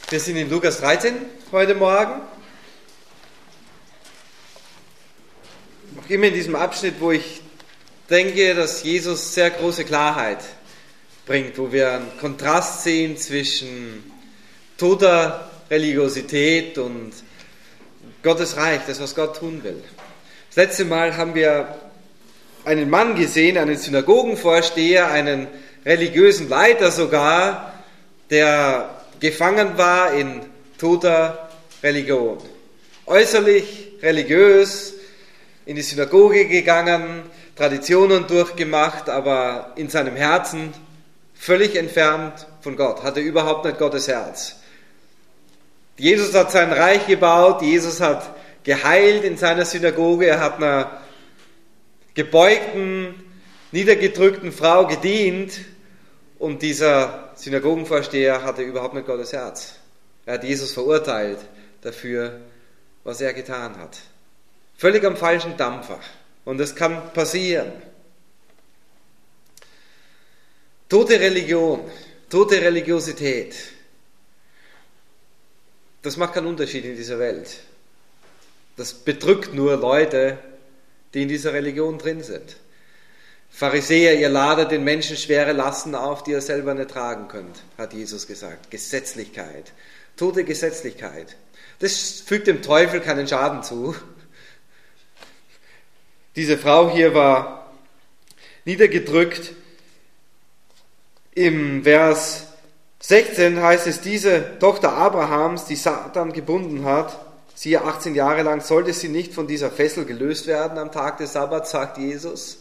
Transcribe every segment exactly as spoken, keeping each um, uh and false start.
Wir sind in Lukas dreizehn heute Morgen. Noch immer in diesem Abschnitt, wo ich denke, dass Jesus sehr große Klarheit bringt, wo wir einen Kontrast sehen zwischen toter Religiosität und Gottes Reich, das, was Gott tun will. Das letzte Mal haben wir einen Mann gesehen, einen Synagogenvorsteher, einen religiösen Leiter sogar, der gefangen war in toter Religion. Äußerlich religiös, in die Synagoge gegangen, Traditionen durchgemacht, aber in seinem Herzen völlig entfernt von Gott, hatte überhaupt nicht Gottes Herz. Jesus hat sein Reich gebaut, Jesus hat geheilt in seiner Synagoge, er hat einer gebeugten, niedergedrückten Frau gedient und dieser Synagogenvorsteher hatte überhaupt nicht Gottes Herz. Er hat Jesus verurteilt dafür, was er getan hat. Völlig am falschen Dampfer. Und das kann passieren. Tote Religion, tote Religiosität, das macht keinen Unterschied in dieser Welt. Das bedrückt nur Leute, die in dieser Religion drin sind. Pharisäer, ihr ladet den Menschen schwere Lasten auf, die ihr selber nicht tragen könnt, hat Jesus gesagt. Gesetzlichkeit, tote Gesetzlichkeit. Das fügt dem Teufel keinen Schaden zu. Diese Frau hier war niedergedrückt. Im Vers sechzehn heißt es, diese Tochter Abrahams, die Satan gebunden hat, siehe achtzehn Jahre lang, sollte sie nicht von dieser Fessel gelöst werden am Tag des Sabbats, sagt Jesus.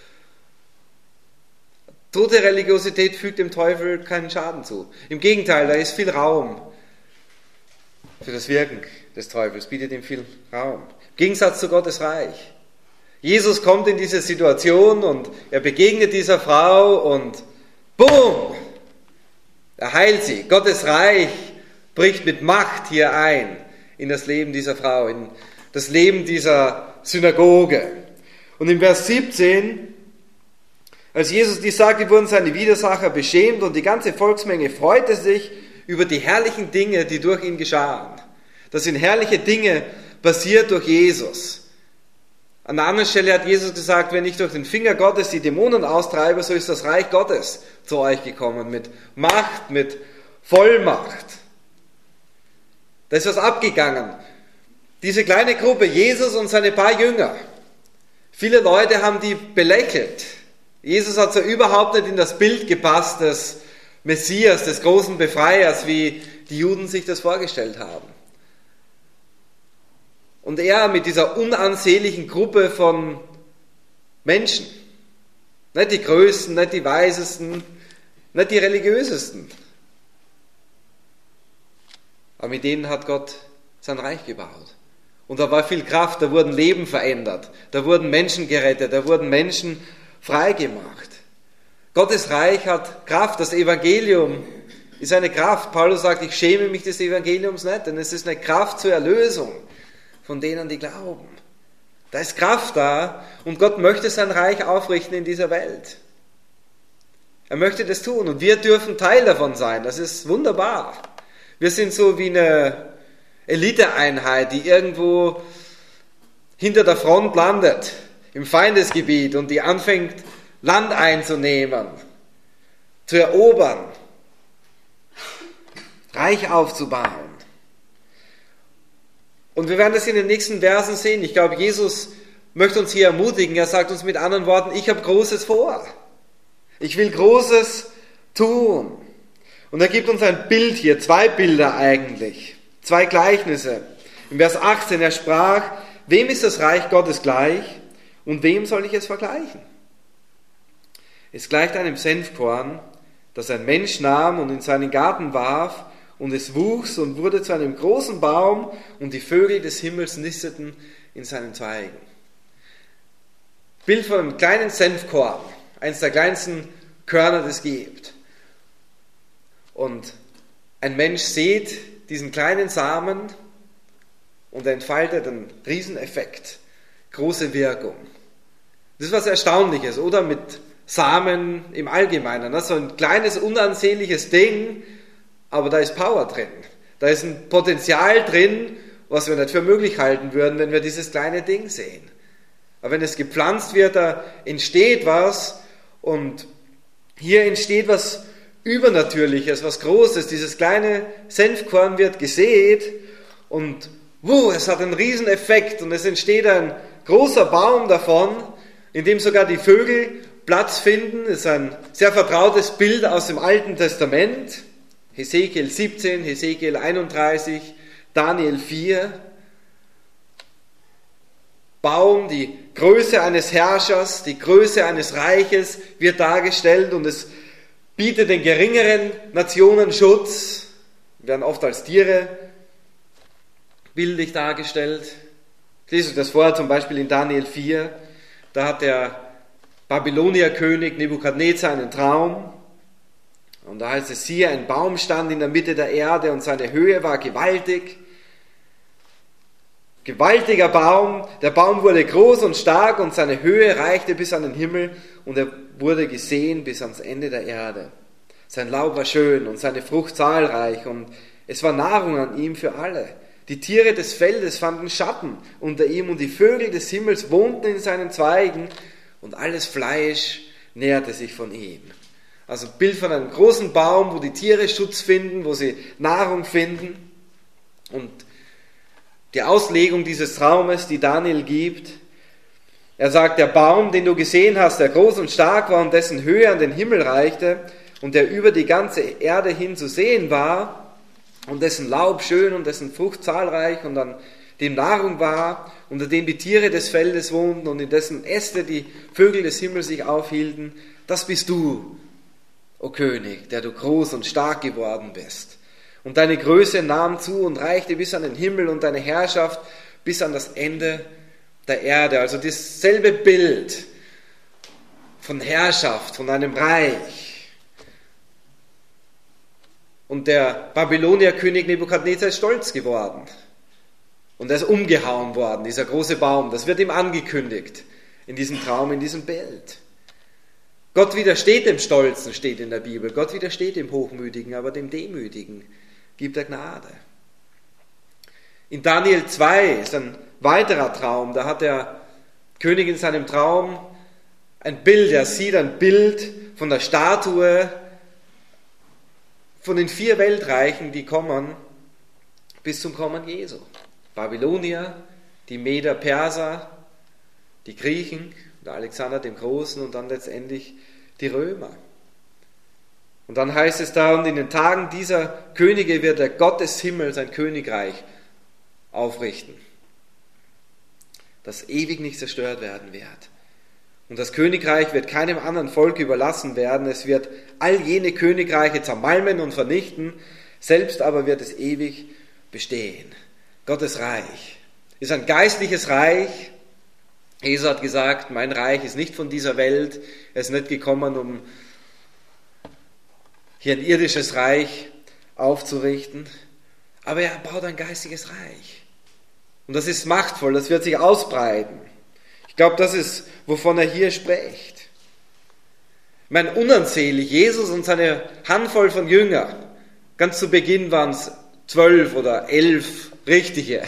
Tote Religiosität fügt dem Teufel keinen Schaden zu. Im Gegenteil, da ist viel Raum für das Wirken des Teufels, bietet ihm viel Raum. Im Gegensatz zu Gottes Reich. Jesus kommt in diese Situation und er begegnet dieser Frau und boom, er heilt sie. Gottes Reich bricht mit Macht hier ein in das Leben dieser Frau, in das Leben dieser Synagoge. Und im Vers siebzehn, als Jesus dies sagte, wurden seine Widersacher beschämt und die ganze Volksmenge freute sich über die herrlichen Dinge, die durch ihn geschahen. Das sind herrliche Dinge passiert durch Jesus. An der anderen Stelle hat Jesus gesagt, wenn ich durch den Finger Gottes die Dämonen austreibe, so ist das Reich Gottes zu euch gekommen, mit Macht, mit Vollmacht. Da ist was abgegangen. Diese kleine Gruppe, Jesus und seine paar Jünger, viele Leute haben die belächelt. Jesus hat so überhaupt nicht in das Bild gepasst des Messias, des großen Befreiers, wie die Juden sich das vorgestellt haben. Und er mit dieser unansehnlichen Gruppe von Menschen, nicht die Größten, nicht die Weisesten, nicht die Religiösesten, aber mit denen hat Gott sein Reich gebaut. Und da war viel Kraft, da wurden Leben verändert, da wurden Menschen gerettet, da wurden Menschen frei gemacht. Gottes Reich hat Kraft, das Evangelium ist eine Kraft. Paulus sagt, ich schäme mich des Evangeliums nicht, denn es ist eine Kraft zur Erlösung von denen, die glauben. Da ist Kraft da und Gott möchte sein Reich aufrichten in dieser Welt. Er möchte das tun und wir dürfen Teil davon sein. Das ist wunderbar. Wir sind so wie eine Eliteeinheit, die irgendwo hinter der Front landet, im Feindesgebiet und die anfängt, Land einzunehmen, zu erobern, Reich aufzubauen. Und wir werden das in den nächsten Versen sehen. Ich glaube, Jesus möchte uns hier ermutigen. Er sagt uns mit anderen Worten, ich habe Großes vor. Ich will Großes tun. Und er gibt uns ein Bild hier, zwei Bilder eigentlich, zwei Gleichnisse. Im Vers achtzehn, er sprach, wem ist das Reich Gottes gleich? Und wem soll ich es vergleichen? Es gleicht einem Senfkorn, das ein Mensch nahm und in seinen Garten warf, und es wuchs und wurde zu einem großen Baum, und die Vögel des Himmels nisteten in seinen Zweigen. Bild von einem kleinen Senfkorn, eines der kleinsten Körner, das es gibt. Und ein Mensch sät diesen kleinen Samen und er entfaltet einen Rieseneffekt, große Wirkung. Das ist was Erstaunliches, oder? Mit Samen im Allgemeinen. Ne? So ein kleines, unansehnliches Ding, aber da ist Power drin. Da ist ein Potenzial drin, was wir nicht für möglich halten würden, wenn wir dieses kleine Ding sehen. Aber wenn es gepflanzt wird, da entsteht was und hier entsteht was Übernatürliches, was Großes. Dieses kleine Senfkorn wird gesät und wow, es hat einen riesen Effekt und es entsteht ein großer Baum davon, in dem sogar die Vögel Platz finden. Das ist ein sehr vertrautes Bild aus dem Alten Testament. Hesekiel siebzehn, Hesekiel einunddreißig, Daniel vier. Baum, die Größe eines Herrschers, die Größe eines Reiches wird dargestellt und es bietet den geringeren Nationen Schutz. Wir werden oft als Tiere bildlich dargestellt. Ich lese euch das vor, zum Beispiel in Daniel vier. Da hat der Babylonierkönig Nebukadnezar einen Traum. Und da heißt es, siehe, ein Baum stand in der Mitte der Erde und seine Höhe war gewaltig. Gewaltiger Baum, der Baum wurde groß und stark und seine Höhe reichte bis an den Himmel und er wurde gesehen bis ans Ende der Erde. Sein Laub war schön und seine Frucht zahlreich und es war Nahrung an ihm für alle. Die Tiere des Feldes fanden Schatten unter ihm und die Vögel des Himmels wohnten in seinen Zweigen und alles Fleisch nährte sich von ihm. Also ein Bild von einem großen Baum, wo die Tiere Schutz finden, wo sie Nahrung finden. Und die Auslegung dieses Traumes, die Daniel gibt, er sagt, der Baum, den du gesehen hast, der groß und stark war und dessen Höhe an den Himmel reichte und der über die ganze Erde hin zu sehen war und dessen Laub schön und dessen Frucht zahlreich und an dem Nahrung war, unter dem die Tiere des Feldes wohnten und in dessen Äste die Vögel des Himmels sich aufhielten, das bist du, o König, der du groß und stark geworden bist. Und deine Größe nahm zu und reichte bis an den Himmel und deine Herrschaft bis an das Ende der Erde. Also dasselbe Bild von Herrschaft, von einem Reich. Und der Babylonierkönig Nebukadnezar ist stolz geworden. Und er ist umgehauen worden, dieser große Baum. Das wird ihm angekündigt in diesem Traum, in diesem Bild. Gott widersteht dem Stolzen, steht in der Bibel. Gott widersteht dem Hochmütigen, aber dem Demütigen gibt er Gnade. In Daniel zwei ist ein weiterer Traum. Da hat der König in seinem Traum ein Bild. Er sieht ein Bild von der Statue von den vier Weltreichen, die kommen bis zum Kommen Jesu. Babylonier, die Meder, Perser, die Griechen, der Alexander dem Großen und dann letztendlich die Römer. Und dann heißt es da, und in den Tagen dieser Könige wird der Gott des Himmels ein Königreich aufrichten, das ewig nicht zerstört werden wird. Und das Königreich wird keinem anderen Volk überlassen werden. Es wird all jene Königreiche zermalmen und vernichten, selbst aber wird es ewig bestehen. Gottes Reich ist ein geistliches Reich. Jesus hat gesagt, mein Reich ist nicht von dieser Welt. Er ist nicht gekommen, um hier ein irdisches Reich aufzurichten. Aber er baut ein geistiges Reich. Und das ist machtvoll, das wird sich ausbreiten. Ich glaube, das ist, wovon er hier spricht. Ich meine, unanzählig, Jesus und seine Handvoll von Jüngern. Ganz zu Beginn waren es zwölf oder elf Richtige.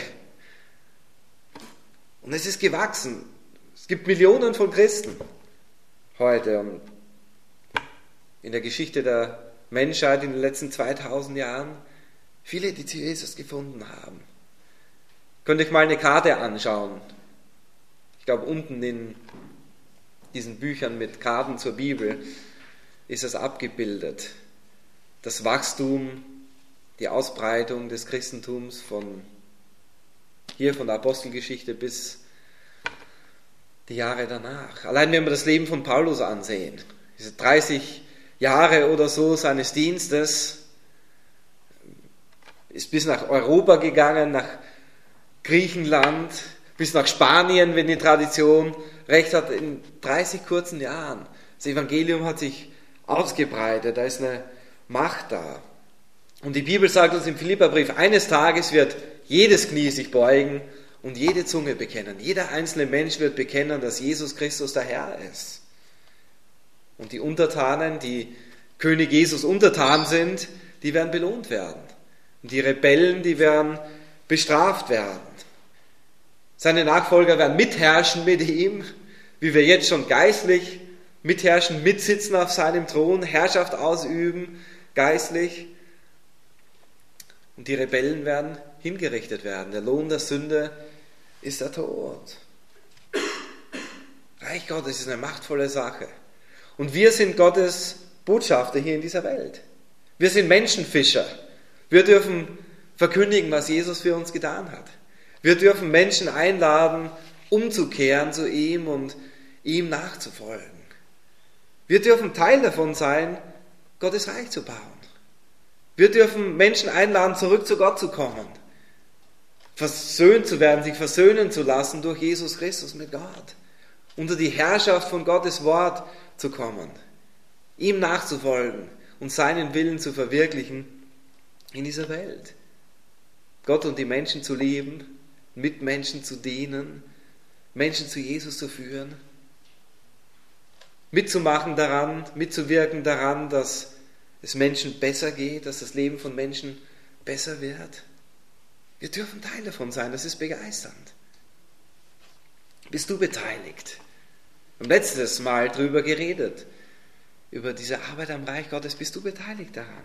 Und es ist gewachsen. Es gibt Millionen von Christen heute und in der Geschichte der Menschheit in den letzten zweitausend Jahren viele, die zu Jesus gefunden haben. Könnt ihr euch mal eine Karte anschauen. Ich glaube, unten in diesen Büchern mit Karten zur Bibel ist es abgebildet. Das Wachstum, die Ausbreitung des Christentums von hier von der Apostelgeschichte bis die Jahre danach. Allein wenn wir das Leben von Paulus ansehen, diese dreißig Jahre oder so seines Dienstes, ist bis nach Europa gegangen, nach Griechenland, bis nach Spanien, wenn die Tradition recht hat, in dreißig kurzen Jahren. Das Evangelium hat sich ausgebreitet, da ist eine Macht da. Und die Bibel sagt uns im Philipperbrief, eines Tages wird jedes Knie sich beugen und jede Zunge bekennen. Jeder einzelne Mensch wird bekennen, dass Jesus Christus der Herr ist. Und die Untertanen, die König Jesus untertan sind, die werden belohnt werden. Und die Rebellen, die werden bestraft werden. Seine Nachfolger werden mitherrschen mit ihm, wie wir jetzt schon geistlich mitherrschen, mitsitzen auf seinem Thron, Herrschaft ausüben, geistlich. Und die Rebellen werden hingerichtet werden. Der Lohn der Sünde ist der Tod. Reich Gottes ist eine machtvolle Sache. Und wir sind Gottes Botschafter hier in dieser Welt. Wir sind Menschenfischer. Wir dürfen verkündigen, was Jesus für uns getan hat. Wir dürfen Menschen einladen, umzukehren zu ihm und ihm nachzufolgen. Wir dürfen Teil davon sein, Gottes Reich zu bauen. Wir dürfen Menschen einladen, zurück zu Gott zu kommen. Versöhnt zu werden, sich versöhnen zu lassen durch Jesus Christus mit Gott. Unter die Herrschaft von Gottes Wort zu kommen. Ihm nachzufolgen und seinen Willen zu verwirklichen in dieser Welt. Gott und die Menschen zu lieben, Mitmenschen zu dienen, Menschen zu Jesus zu führen, mitzumachen daran, mitzuwirken daran, dass es Menschen besser geht, dass das Leben von Menschen besser wird. Wir dürfen Teil davon sein, das ist begeisternd. Bist du beteiligt? Wir haben letztes Mal darüber geredet, über diese Arbeit am Reich Gottes. Bist du beteiligt daran?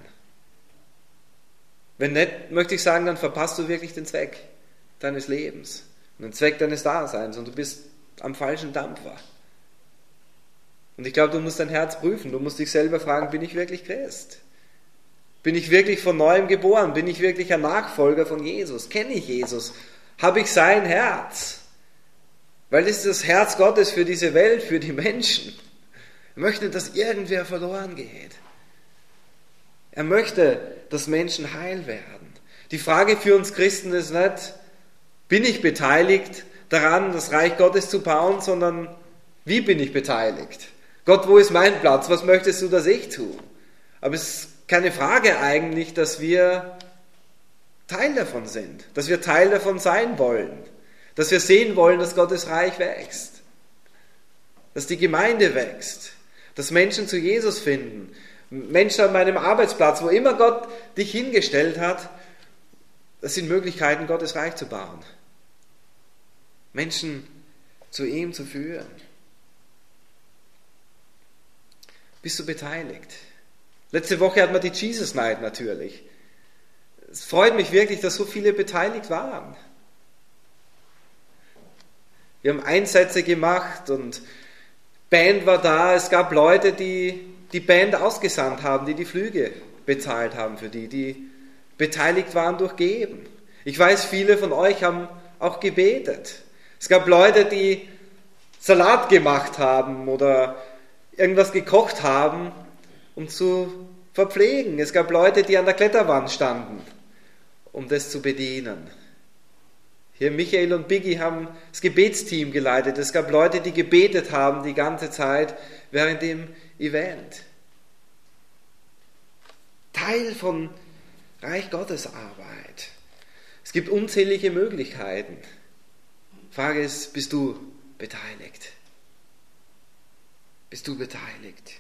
Wenn nicht, möchte ich sagen, dann verpasst du wirklich den Zweck deines Lebens und den Zweck deines Daseins und du bist am falschen Dampfer. Und ich glaube, du musst dein Herz prüfen, du musst dich selber fragen, bin ich wirklich Christ? Bin ich wirklich von Neuem geboren? Bin ich wirklich ein Nachfolger von Jesus? Kenne ich Jesus? Habe ich sein Herz? Weil das ist das Herz Gottes für diese Welt, für die Menschen. Er möchte, dass irgendwer verloren geht. Er möchte, dass Menschen heil werden. Die Frage für uns Christen ist nicht, bin ich beteiligt daran, das Reich Gottes zu bauen, sondern wie bin ich beteiligt? Gott, wo ist mein Platz? Was möchtest du, dass ich tue? Aber es ist keine Frage eigentlich, dass wir Teil davon sind, dass wir Teil davon sein wollen, dass wir sehen wollen, dass Gottes Reich wächst, dass die Gemeinde wächst, dass Menschen zu Jesus finden, Menschen an meinem Arbeitsplatz, wo immer Gott dich hingestellt hat, das sind Möglichkeiten, Gottes Reich zu bauen. Menschen zu ihm zu führen. Bist du beteiligt? Letzte Woche hatten wir die Jesus Night natürlich. Es freut mich wirklich, dass so viele beteiligt waren. Wir haben Einsätze gemacht und Band war da. Es gab Leute, die die Band ausgesandt haben, die die Flüge bezahlt haben für die, die beteiligt waren durch Geben. Ich weiß, viele von euch haben auch gebetet. Es gab Leute, die Salat gemacht haben oder irgendwas gekocht haben, um zu verpflegen. Es gab Leute, die an der Kletterwand standen, um das zu bedienen. Hier Michael und Biggie haben das Gebetsteam geleitet. Es gab Leute, die gebetet haben die ganze Zeit während dem Event. Teil von Reich Gottes Arbeit. Es gibt unzählige Möglichkeiten. Frage ist, bist du beteiligt? Bist du beteiligt?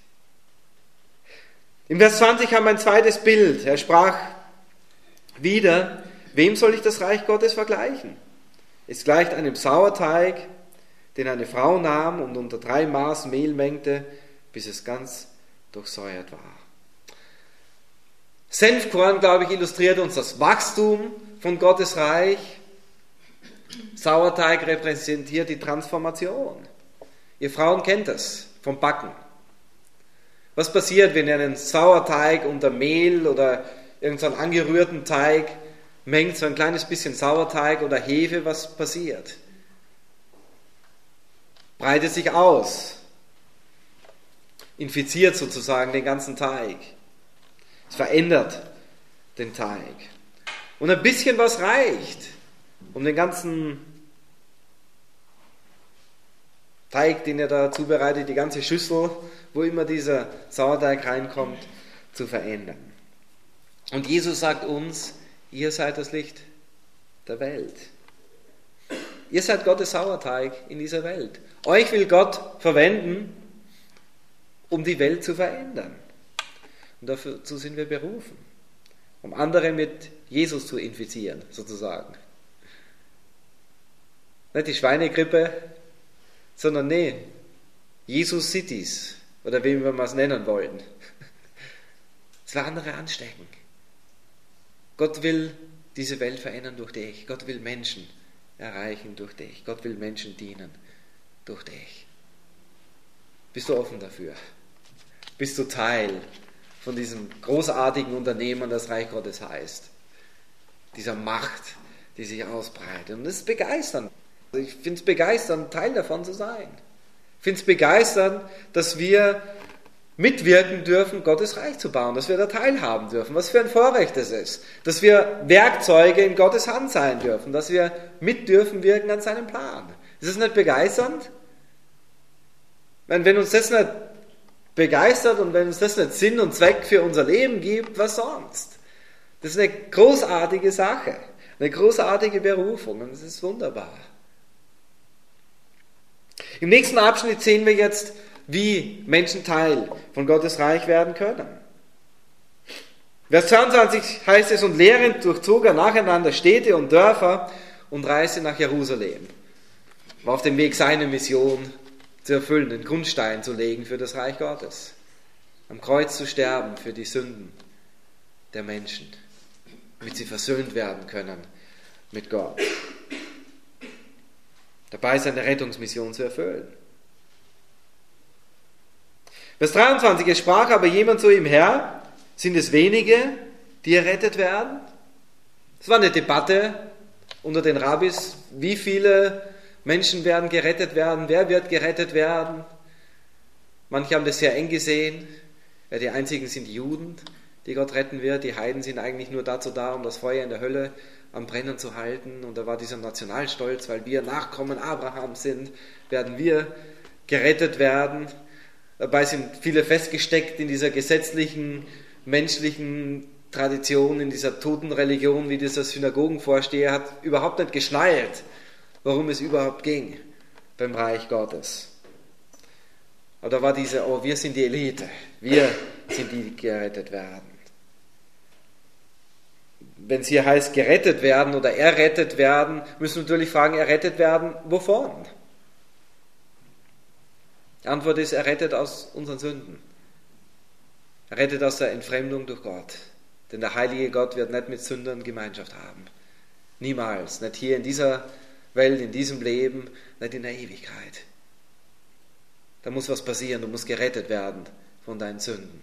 Im Vers zwanzig haben wir ein zweites Bild. Er sprach wieder, wem soll ich das Reich Gottes vergleichen? Es gleicht einem Sauerteig, den eine Frau nahm und unter drei Maß Mehl mengte, bis es ganz durchsäuert war. Senfkorn, glaube ich, illustriert uns das Wachstum von Gottes Reich. Sauerteig repräsentiert die Transformation. Ihr Frauen kennt das vom Backen. Was passiert, wenn ihr einen Sauerteig unter Mehl oder irgendeinen angerührten Teig mengt, so ein kleines bisschen Sauerteig oder Hefe, was passiert? Breitet sich aus, infiziert sozusagen den ganzen Teig. Es verändert den Teig. Und ein bisschen was reicht, um den ganzen Teig, den ihr da zubereitet, die ganze Schüssel, wo immer dieser Sauerteig reinkommt, zu verändern. Und Jesus sagt uns, ihr seid das Licht der Welt. Ihr seid Gottes Sauerteig in dieser Welt. Euch will Gott verwenden, um die Welt zu verändern. Und dazu sind wir berufen, um andere mit Jesus zu infizieren, sozusagen. Nicht die Schweinegrippe, sondern nee, Jesus Cities, oder wie wir es nennen wollen. Es will andere anstecken. Gott will diese Welt verändern durch dich. Gott will Menschen erreichen durch dich. Gott will Menschen dienen durch dich. Bist du offen dafür? Bist du Teil von diesem großartigen Unternehmen, das Reich Gottes heißt? Dieser Macht, die sich ausbreitet. Und das ist begeisternd. Ich finde es begeisternd, Teil davon zu sein. Ich finde es begeisternd, dass wir mitwirken dürfen, Gottes Reich zu bauen, dass wir da teilhaben dürfen. Was für ein Vorrecht es ist, dass wir Werkzeuge in Gottes Hand sein dürfen, dass wir mit dürfen wirken an seinem Plan. Ist das nicht begeisternd? Wenn uns das nicht begeistert und wenn uns das nicht Sinn und Zweck für unser Leben gibt, was sonst? Das ist eine großartige Sache, eine großartige Berufung und es ist wunderbar. Im nächsten Abschnitt sehen wir jetzt, wie Menschen Teil von Gottes Reich werden können. Vers zweiundzwanzig heißt es, und lehrend durchzog er nacheinander Städte und Dörfer und reiste nach Jerusalem. War auf dem Weg, seine Mission zu erfüllen, den Grundstein zu legen für das Reich Gottes. Am Kreuz zu sterben für die Sünden der Menschen, damit sie versöhnt werden können mit Gott. Dabei seine Rettungsmission zu erfüllen. Vers dreiundzwanzig, es sprach aber jemand zu ihm, Herr, sind es wenige, die errettet werden? Es war eine Debatte unter den Rabbis, wie viele Menschen werden gerettet werden, wer wird gerettet werden? Manche haben das sehr eng gesehen, ja, die einzigen sind die Juden, die Gott retten wird, die Heiden sind eigentlich nur dazu da, um das Feuer in der Hölle am Brennen zu halten, und da war dieser Nationalstolz, weil wir Nachkommen Abrahams sind, werden wir gerettet werden. Dabei sind viele festgesteckt in dieser gesetzlichen, menschlichen Tradition, in dieser toten Religion, wie dieser Synagogenvorsteher hat überhaupt nicht geschnallt, worum es überhaupt ging beim Reich Gottes. Aber da war diese, oh, wir sind die Elite, wir sind die, die gerettet werden. Wenn es hier heißt, gerettet werden oder errettet werden, müssen wir natürlich fragen, errettet werden, wovon? Die Antwort ist, errettet aus unseren Sünden. Errettet aus der Entfremdung durch Gott. Denn der heilige Gott wird nicht mit Sündern Gemeinschaft haben. Niemals. Nicht hier in dieser Welt, in diesem Leben, nicht in der Ewigkeit. Da muss was passieren, du musst gerettet werden von deinen Sünden.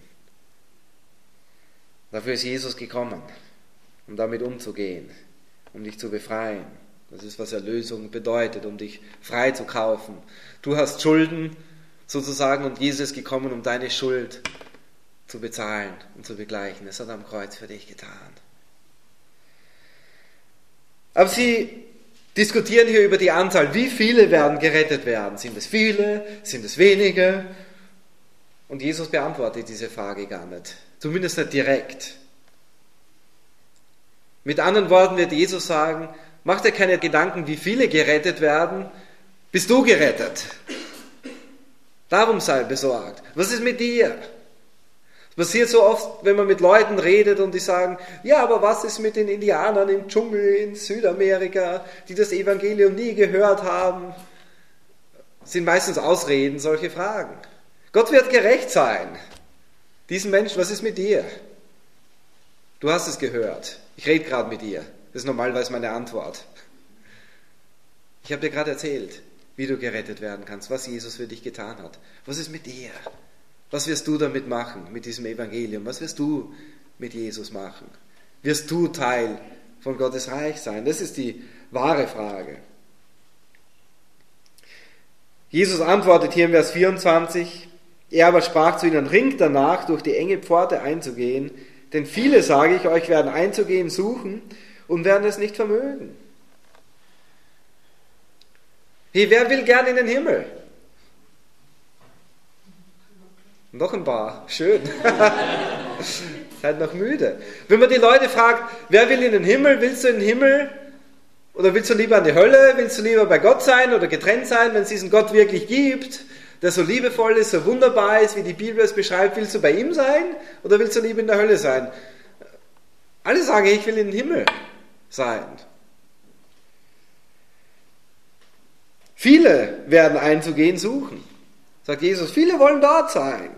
Dafür ist Jesus gekommen, um damit umzugehen, um dich zu befreien. Das ist, was Erlösung bedeutet, um dich frei zu kaufen. Du hast Schulden sozusagen und Jesus ist gekommen, um deine Schuld zu bezahlen und zu begleichen. Das hat er am Kreuz für dich getan. Aber sie diskutieren hier über die Anzahl. Wie viele werden gerettet werden? Sind es viele? Sind es wenige? Und Jesus beantwortet diese Frage gar nicht. Zumindest nicht direkt. Mit anderen Worten wird Jesus sagen, mach dir keine Gedanken, wie viele gerettet werden, bist du gerettet. Darum sei besorgt. Was ist mit dir? Es passiert so oft, wenn man mit Leuten redet und die sagen, ja, aber was ist mit den Indianern im Dschungel in Südamerika, die das Evangelium nie gehört haben? Das sind meistens Ausreden, solche Fragen. Gott wird gerecht sein. Diesen Menschen, was ist mit dir? Du hast es gehört. Ich rede gerade mit dir. Das ist normalerweise meine Antwort. Ich habe dir gerade erzählt, wie du gerettet werden kannst, was Jesus für dich getan hat. Was ist mit dir? Was wirst du damit machen, mit diesem Evangelium? Was wirst du mit Jesus machen? Wirst du Teil von Gottes Reich sein? Das ist die wahre Frage. Jesus antwortet hier im Vers vierundzwanzig, er aber sprach zu ihnen, ringt danach, durch die enge Pforte einzugehen, denn viele, sage ich euch, werden einzugehen suchen und werden es nicht vermögen. Hey, wer will gern in den Himmel? Noch ein paar, schön. Seid noch müde. Wenn man die Leute fragt, wer will in den Himmel? Willst du in den Himmel? Oder willst du lieber in die Hölle? Willst du lieber bei Gott sein oder getrennt sein, wenn es diesen Gott wirklich gibt, der so liebevoll ist, so wunderbar ist, wie die Bibel es beschreibt? Willst du bei ihm sein oder willst du lieber in der Hölle sein? Alle sagen, ich will in den Himmel sein. Viele werden einzugehen suchen, sagt Jesus. Viele wollen dort sein.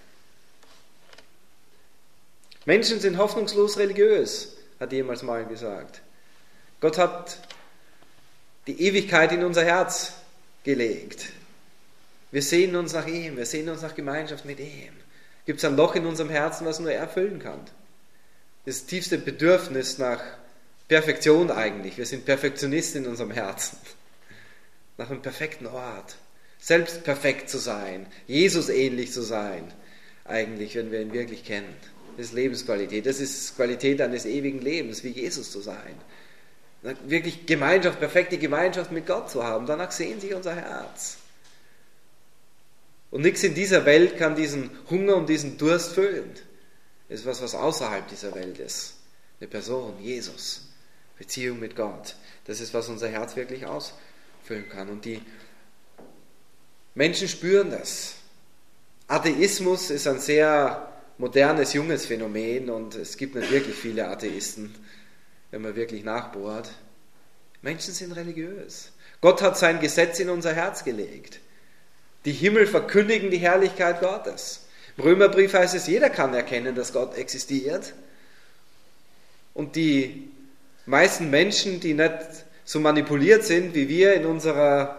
Menschen sind hoffnungslos religiös, hat jemals mal gesagt. Gott hat die Ewigkeit in unser Herz gelegt. Wir sehnen uns nach ihm, wir sehnen uns nach Gemeinschaft mit ihm. Gibt es ein Loch in unserem Herzen, was nur er füllen kann? Das tiefste Bedürfnis nach Perfektion eigentlich. Wir sind Perfektionisten in unserem Herzen. Nach einem perfekten Ort. Selbst perfekt zu sein. Jesus ähnlich zu sein. Eigentlich, wenn wir ihn wirklich kennen. Das ist Lebensqualität. Das ist Qualität eines ewigen Lebens, wie Jesus zu sein. Wirklich Gemeinschaft, perfekte Gemeinschaft mit Gott zu haben. Danach sehnt sich unser Herz. Und nichts in dieser Welt kann diesen Hunger und diesen Durst füllen. Das ist was, was außerhalb dieser Welt ist. Eine Person, Jesus. Beziehung mit Gott. Das ist, was unser Herz wirklich ausfüllen kann. Und die Menschen spüren das. Atheismus ist ein sehr modernes, junges Phänomen und es gibt nicht wirklich viele Atheisten, wenn man wirklich nachbohrt. Menschen sind religiös. Gott hat sein Gesetz in unser Herz gelegt. Die Himmel verkündigen die Herrlichkeit Gottes. Im Römerbrief heißt es, jeder kann erkennen, dass Gott existiert. Und die meisten Menschen, die nicht so manipuliert sind wie wir in unserer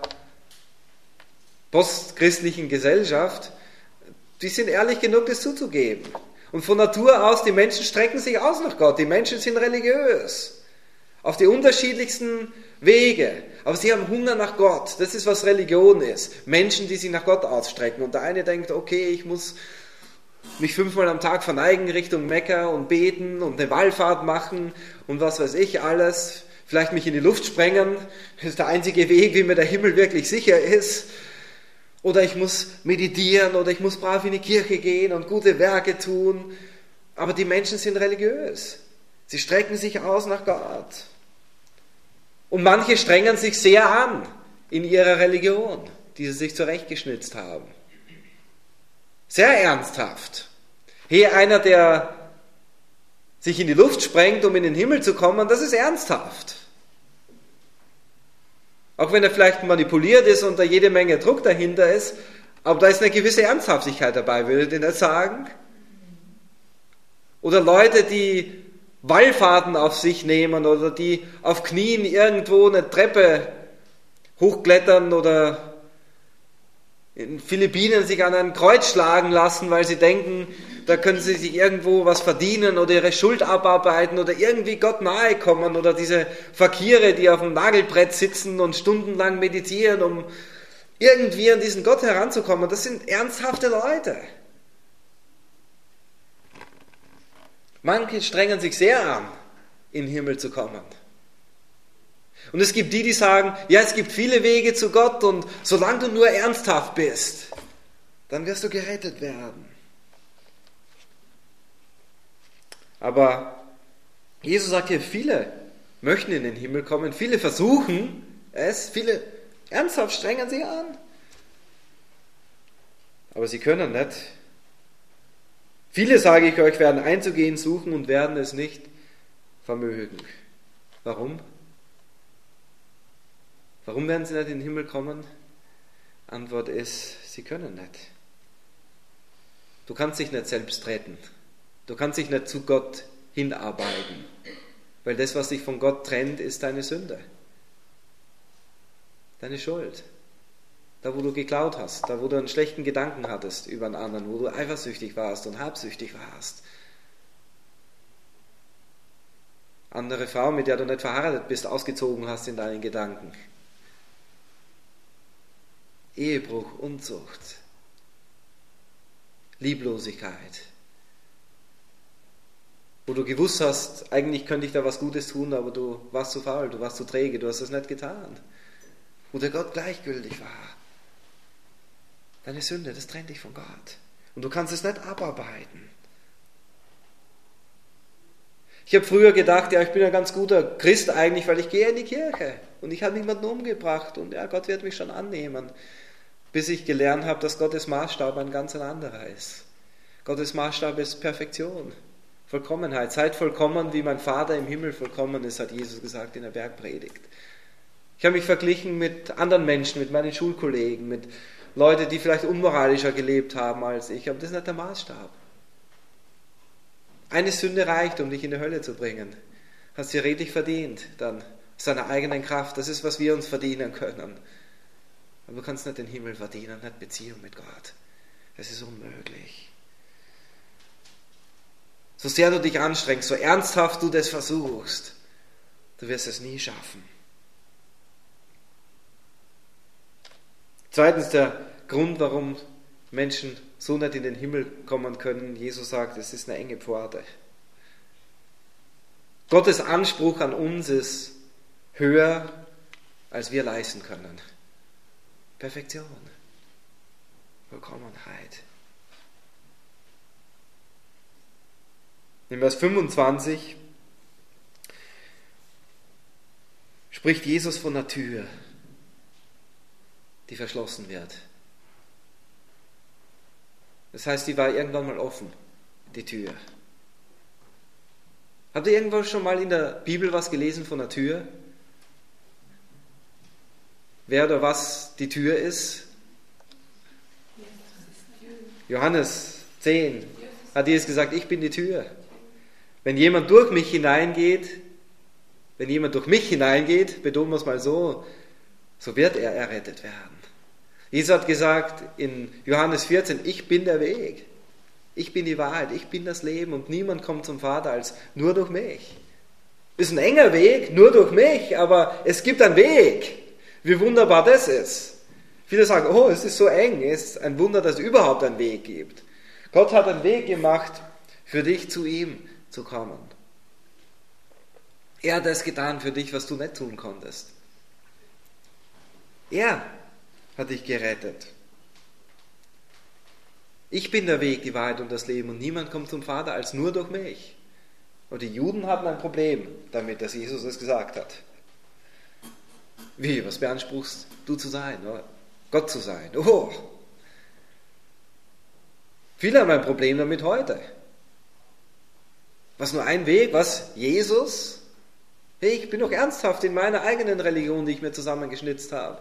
postchristlichen Gesellschaft, die sind ehrlich genug, das zuzugeben. Und von Natur aus, die Menschen strecken sich aus nach Gott. Die Menschen sind religiös. Auf die unterschiedlichsten Wege. Aber sie haben Hunger nach Gott. Das ist, was Religion ist. Menschen, die sich nach Gott ausstrecken. Und der eine denkt, okay, ich muss mich fünfmal am Tag verneigen Richtung Mekka und beten und eine Wallfahrt machen und was weiß ich alles. Vielleicht mich in die Luft sprengen. Das ist der einzige Weg, wie mir der Himmel wirklich sicher ist. Oder ich muss meditieren oder ich muss brav in die Kirche gehen und gute Werke tun. Aber die Menschen sind religiös. Sie strecken sich aus nach Gott. Und manche strengen sich sehr an in ihrer Religion, die sie sich zurechtgeschnitzt haben. Sehr ernsthaft. Hier einer, der sich in die Luft sprengt, um in den Himmel zu kommen, das ist ernsthaft. Auch wenn er vielleicht manipuliert ist und da jede Menge Druck dahinter ist, aber da ist eine gewisse Ernsthaftigkeit dabei, würdet ihr nicht sagen? Oder Leute, die Wallfahrten auf sich nehmen oder die auf Knien irgendwo eine Treppe hochklettern oder in Philippinen sich an ein Kreuz schlagen lassen, weil sie denken, da können sie sich irgendwo was verdienen oder ihre Schuld abarbeiten oder irgendwie Gott nahe kommen oder diese Fakire, die auf dem Nagelbrett sitzen und stundenlang meditieren, um irgendwie an diesen Gott heranzukommen. Das sind ernsthafte Leute. Manche strengen sich sehr an, in den Himmel zu kommen. Und es gibt die, die sagen, ja, es gibt viele Wege zu Gott und solange du nur ernsthaft bist, dann wirst du gerettet werden. Aber Jesus sagt hier, viele möchten in den Himmel kommen, viele versuchen es, viele ernsthaft strengen sich an. Aber sie können nicht. Viele, sage ich euch, werden einzugehen suchen und werden es nicht vermögen. Warum? Warum werden sie nicht in den Himmel kommen? Antwort ist, sie können nicht. Du kannst dich nicht selbst retten. Du kannst dich nicht zu Gott hinarbeiten. Weil das, was dich von Gott trennt, ist deine Sünde. Deine Schuld. Da, wo du geklaut hast, da, wo du einen schlechten Gedanken hattest über einen anderen, wo du eifersüchtig warst und habsüchtig warst. Andere Frau, mit der du nicht verheiratet bist, ausgezogen hast in deinen Gedanken. Ehebruch, Unzucht, Lieblosigkeit. Wo du gewusst hast, eigentlich könnte ich da was Gutes tun, aber du warst zu faul, du warst zu träge, du hast das nicht getan. Wo der Gott gleichgültig war. Deine Sünde, das trennt dich von Gott. Und du kannst es nicht abarbeiten. Ich habe früher gedacht, ja, ich bin ein ganz guter Christ eigentlich, weil ich gehe in die Kirche und ich habe niemanden umgebracht und ja, Gott wird mich schon annehmen, bis ich gelernt habe, dass Gottes Maßstab ein ganz anderer ist. Gottes Maßstab ist Perfektion, Vollkommenheit. Seid vollkommen, wie mein Vater im Himmel vollkommen ist, hat Jesus gesagt in der Bergpredigt. Ich habe mich verglichen mit anderen Menschen, mit meinen Schulkollegen, mit Leuten, die vielleicht unmoralischer gelebt haben als ich. Aber das ist nicht der Maßstab. Eine Sünde reicht, um dich in die Hölle zu bringen. Hast du redlich verdient, dann aus deiner eigenen Kraft. Das ist, was wir uns verdienen können. Aber du kannst nicht den Himmel verdienen, nicht Beziehung mit Gott. Das ist unmöglich. So sehr du dich anstrengst, so ernsthaft du das versuchst, du wirst es nie schaffen. Zweitens der Grund, warum Menschen so nicht in den Himmel kommen können. Jesus sagt, es ist eine enge Pforte. Gottes Anspruch an uns ist höher, als wir leisten können. Perfektion, Vollkommenheit. In Vers fünfundzwanzig spricht Jesus von einer Tür, die verschlossen wird. Das heißt, die war irgendwann mal offen, die Tür. Habt ihr irgendwann schon mal in der Bibel was gelesen von einer Tür? Wer oder was die Tür ist? Johannes zehn hat Jesus gesagt, ich bin die Tür. Wenn jemand durch mich hineingeht, wenn jemand durch mich hineingeht, betonen wir es mal so, so wird er errettet werden. Jesus hat gesagt in Johannes vierzehn, ich bin der Weg, ich bin die Wahrheit, ich bin das Leben und niemand kommt zum Vater als nur durch mich. Ist ein enger Weg, nur durch mich, aber es gibt einen Weg. Wie wunderbar das ist. Viele sagen, oh, es ist so eng, es ist ein Wunder, dass es überhaupt einen Weg gibt. Gott hat einen Weg gemacht, für dich zu ihm zu kommen. Er hat das getan für dich, was du nicht tun konntest. Er hat dich gerettet. Ich bin der Weg, die Wahrheit und das Leben und niemand kommt zum Vater als nur durch mich. Und die Juden hatten ein Problem damit, dass Jesus es gesagt hat. Wie, was beanspruchst du zu sein? Oder? Gott zu sein. Oh! Viele haben ein Problem damit heute. Was nur ein Weg? Was? Jesus? Hey, ich bin doch ernsthaft in meiner eigenen Religion, die ich mir zusammengeschnitzt habe.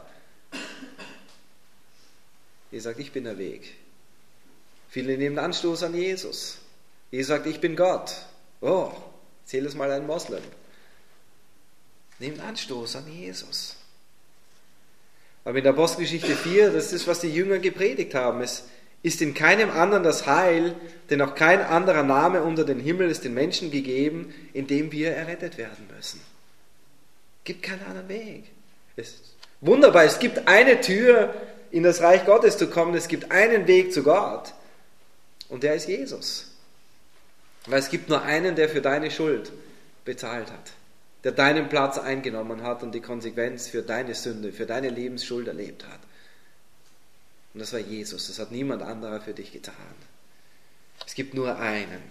Ihr sagt, ich bin der Weg. Viele nehmen Anstoß an Jesus. Jesus sagt, ich bin Gott. Oh, erzähl es mal einem Moslem. Nehmt Anstoß an Jesus. Aber in der Apostelgeschichte vier, das ist, was die Jünger gepredigt haben. Es ist in keinem anderen das Heil, denn auch kein anderer Name unter den Himmel ist den Menschen gegeben, in dem wir errettet werden müssen. Es gibt keinen anderen Weg. Es ist wunderbar, es gibt eine Tür, in das Reich Gottes zu kommen. Es gibt einen Weg zu Gott. Und der ist Jesus. Weil es gibt nur einen, der für deine Schuld bezahlt hat. Der deinen Platz eingenommen hat und die Konsequenz für deine Sünde, für deine Lebensschuld erlebt hat. Und das war Jesus. Das hat niemand anderer für dich getan. Es gibt nur einen.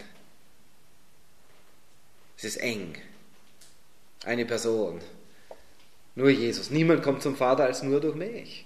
Es ist eng. Eine Person. Nur Jesus. Niemand kommt zum Vater als nur durch mich.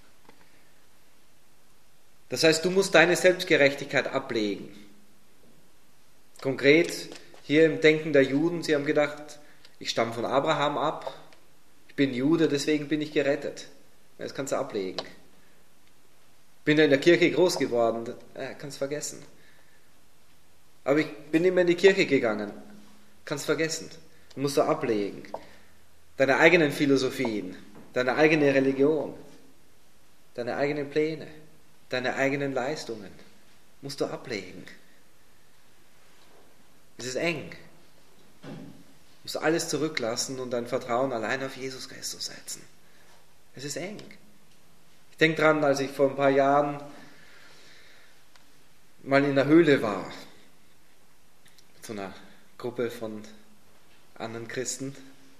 Das heißt, du musst deine Selbstgerechtigkeit ablegen. Konkret, hier im Denken der Juden, sie haben gedacht, ich stamme von Abraham ab, ich bin Jude, deswegen bin ich gerettet. Das kannst du ablegen. Bin ja in der Kirche groß geworden, äh, kannst vergessen. Aber ich bin immer in die Kirche gegangen, kannst vergessen. Musst du ablegen. Deine eigenen Philosophien, deine eigene Religion, deine eigenen Pläne, deine eigenen Leistungen, musst du ablegen. Es ist eng. Du musst alles zurücklassen und dein Vertrauen allein auf Jesus Christus setzen. Es ist eng. Ich denke dran, als ich vor ein paar Jahren mal in der Höhle war, mit so einer Gruppe von anderen Christen.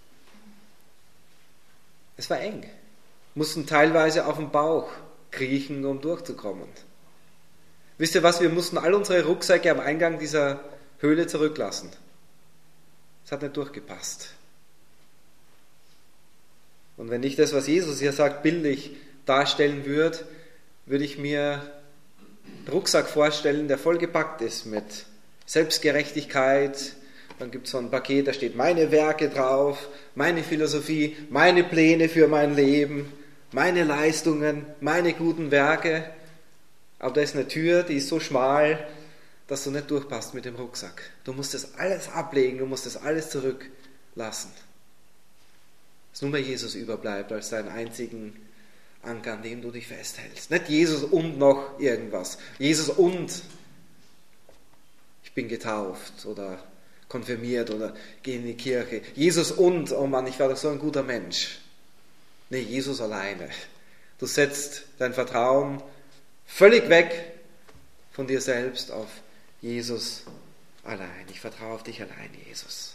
Es war eng. Wir mussten teilweise auf dem Bauch kriechen, um durchzukommen. Wisst ihr was, wir mussten all unsere Rucksäcke am Eingang dieser Höhle zurücklassen. Es hat nicht durchgepasst. Und wenn ich das, was Jesus hier sagt, bildlich darstellen würde, würde ich mir einen Rucksack vorstellen, der vollgepackt ist mit Selbstgerechtigkeit. Dann gibt es so ein Paket, da steht meine Werke drauf, meine Philosophie, meine Pläne für mein Leben, meine Leistungen, meine guten Werke. Aber da ist eine Tür, die ist so schmal, dass du nicht durchpasst mit dem Rucksack. Du musst das alles ablegen, du musst das alles zurücklassen. Dass nur mehr Jesus überbleibt als deinen einzigen Anker, an dem du dich festhältst. Nicht Jesus und noch irgendwas. Jesus und ich bin getauft oder konfirmiert oder gehe in die Kirche. Jesus und, oh Mann, ich war doch so ein guter Mensch. Nee, Jesus alleine. Du setzt dein Vertrauen völlig weg von dir selbst auf Jesus allein. Ich vertraue auf dich allein, Jesus.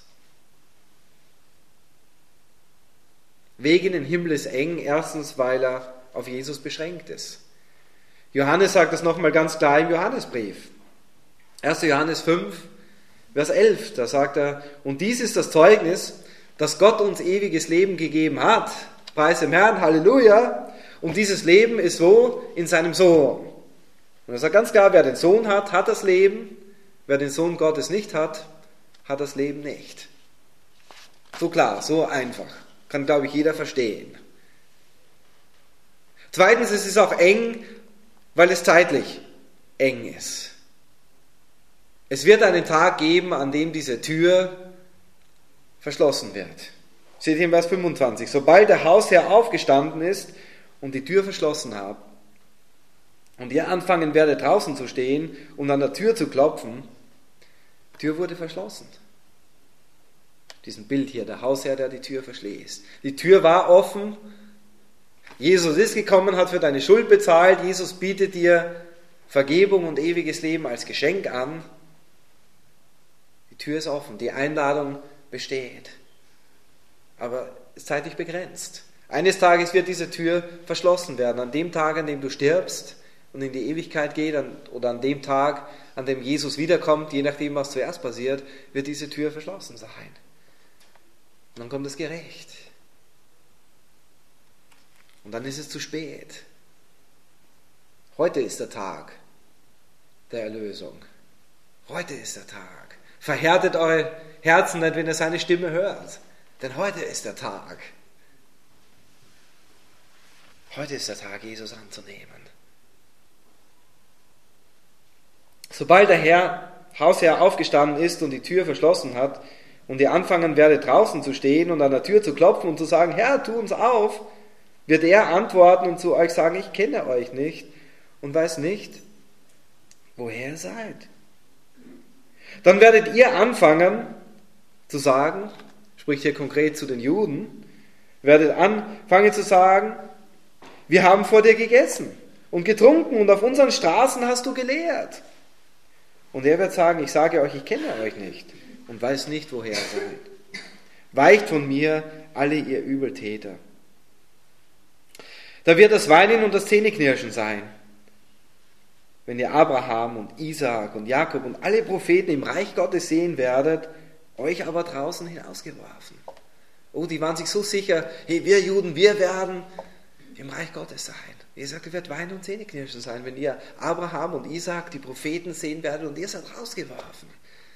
Weg in den Himmel ist eng, erstens, weil er auf Jesus beschränkt ist. Johannes sagt das nochmal ganz klar im Johannesbrief. erster Johannes fünf, Vers elf, da sagt er, und dies ist das Zeugnis, dass Gott uns ewiges Leben gegeben hat. Preis dem Herrn, Halleluja. Und dieses Leben ist wo? In seinem Sohn. Und er sagt ganz klar, wer den Sohn hat, hat das Leben. Wer den Sohn Gottes nicht hat, hat das Leben nicht. So klar, so einfach. Kann, glaube ich, jeder verstehen. Zweitens, es ist auch eng, weil es zeitlich eng ist. Es wird einen Tag geben, an dem diese Tür verschlossen wird. Seht ihr in Vers fünfundzwanzig. Sobald der Hausherr aufgestanden ist und die Tür verschlossen hat und ihr anfangen werdet draußen zu stehen und an der Tür zu klopfen, die Tür wurde verschlossen. Diesen Bild hier, der Hausherr, der die Tür verschließt. Die Tür war offen. Jesus ist gekommen, hat für deine Schuld bezahlt. Jesus bietet dir Vergebung und ewiges Leben als Geschenk an. Die Tür ist offen, die Einladung besteht. Aber ist zeitlich begrenzt. Eines Tages wird diese Tür verschlossen werden. An dem Tag, an dem du stirbst und in die Ewigkeit geht, oder an dem Tag, an dem Jesus wiederkommt, je nachdem, was zuerst passiert, wird diese Tür verschlossen sein. Und dann kommt das Gericht. Und dann ist es zu spät. Heute ist der Tag der Erlösung. Heute ist der Tag. Verhärtet eure Herzen nicht, wenn ihr seine Stimme hört. Denn heute ist der Tag. Heute ist der Tag, Jesus anzunehmen. Sobald der Herr, Hausherr aufgestanden ist und die Tür verschlossen hat und ihr anfangen werdet draußen zu stehen und an der Tür zu klopfen und zu sagen, Herr, tu uns auf, wird er antworten und zu euch sagen, ich kenne euch nicht und weiß nicht, woher ihr seid. Dann werdet ihr anfangen zu sagen, spricht hier konkret zu den Juden, werdet anfangen zu sagen, wir haben vor dir gegessen und getrunken und auf unseren Straßen hast du gelehrt. Und er wird sagen, ich sage euch, ich kenne euch nicht und weiß nicht, woher ihr seid. Weicht von mir, alle ihr Übeltäter. Da wird das Weinen und das Zähneknirschen sein, wenn ihr Abraham und Isaak und Jakob und alle Propheten im Reich Gottes sehen werdet, euch aber draußen hinausgeworfen. Oh, die waren sich so sicher, hey, wir Juden, wir werden im Reich Gottes sein. Ihr sagt, ihr werdet Weinen und Zähneknirschen sein, wenn ihr Abraham und Isaak, die Propheten, sehen werdet und ihr seid rausgeworfen.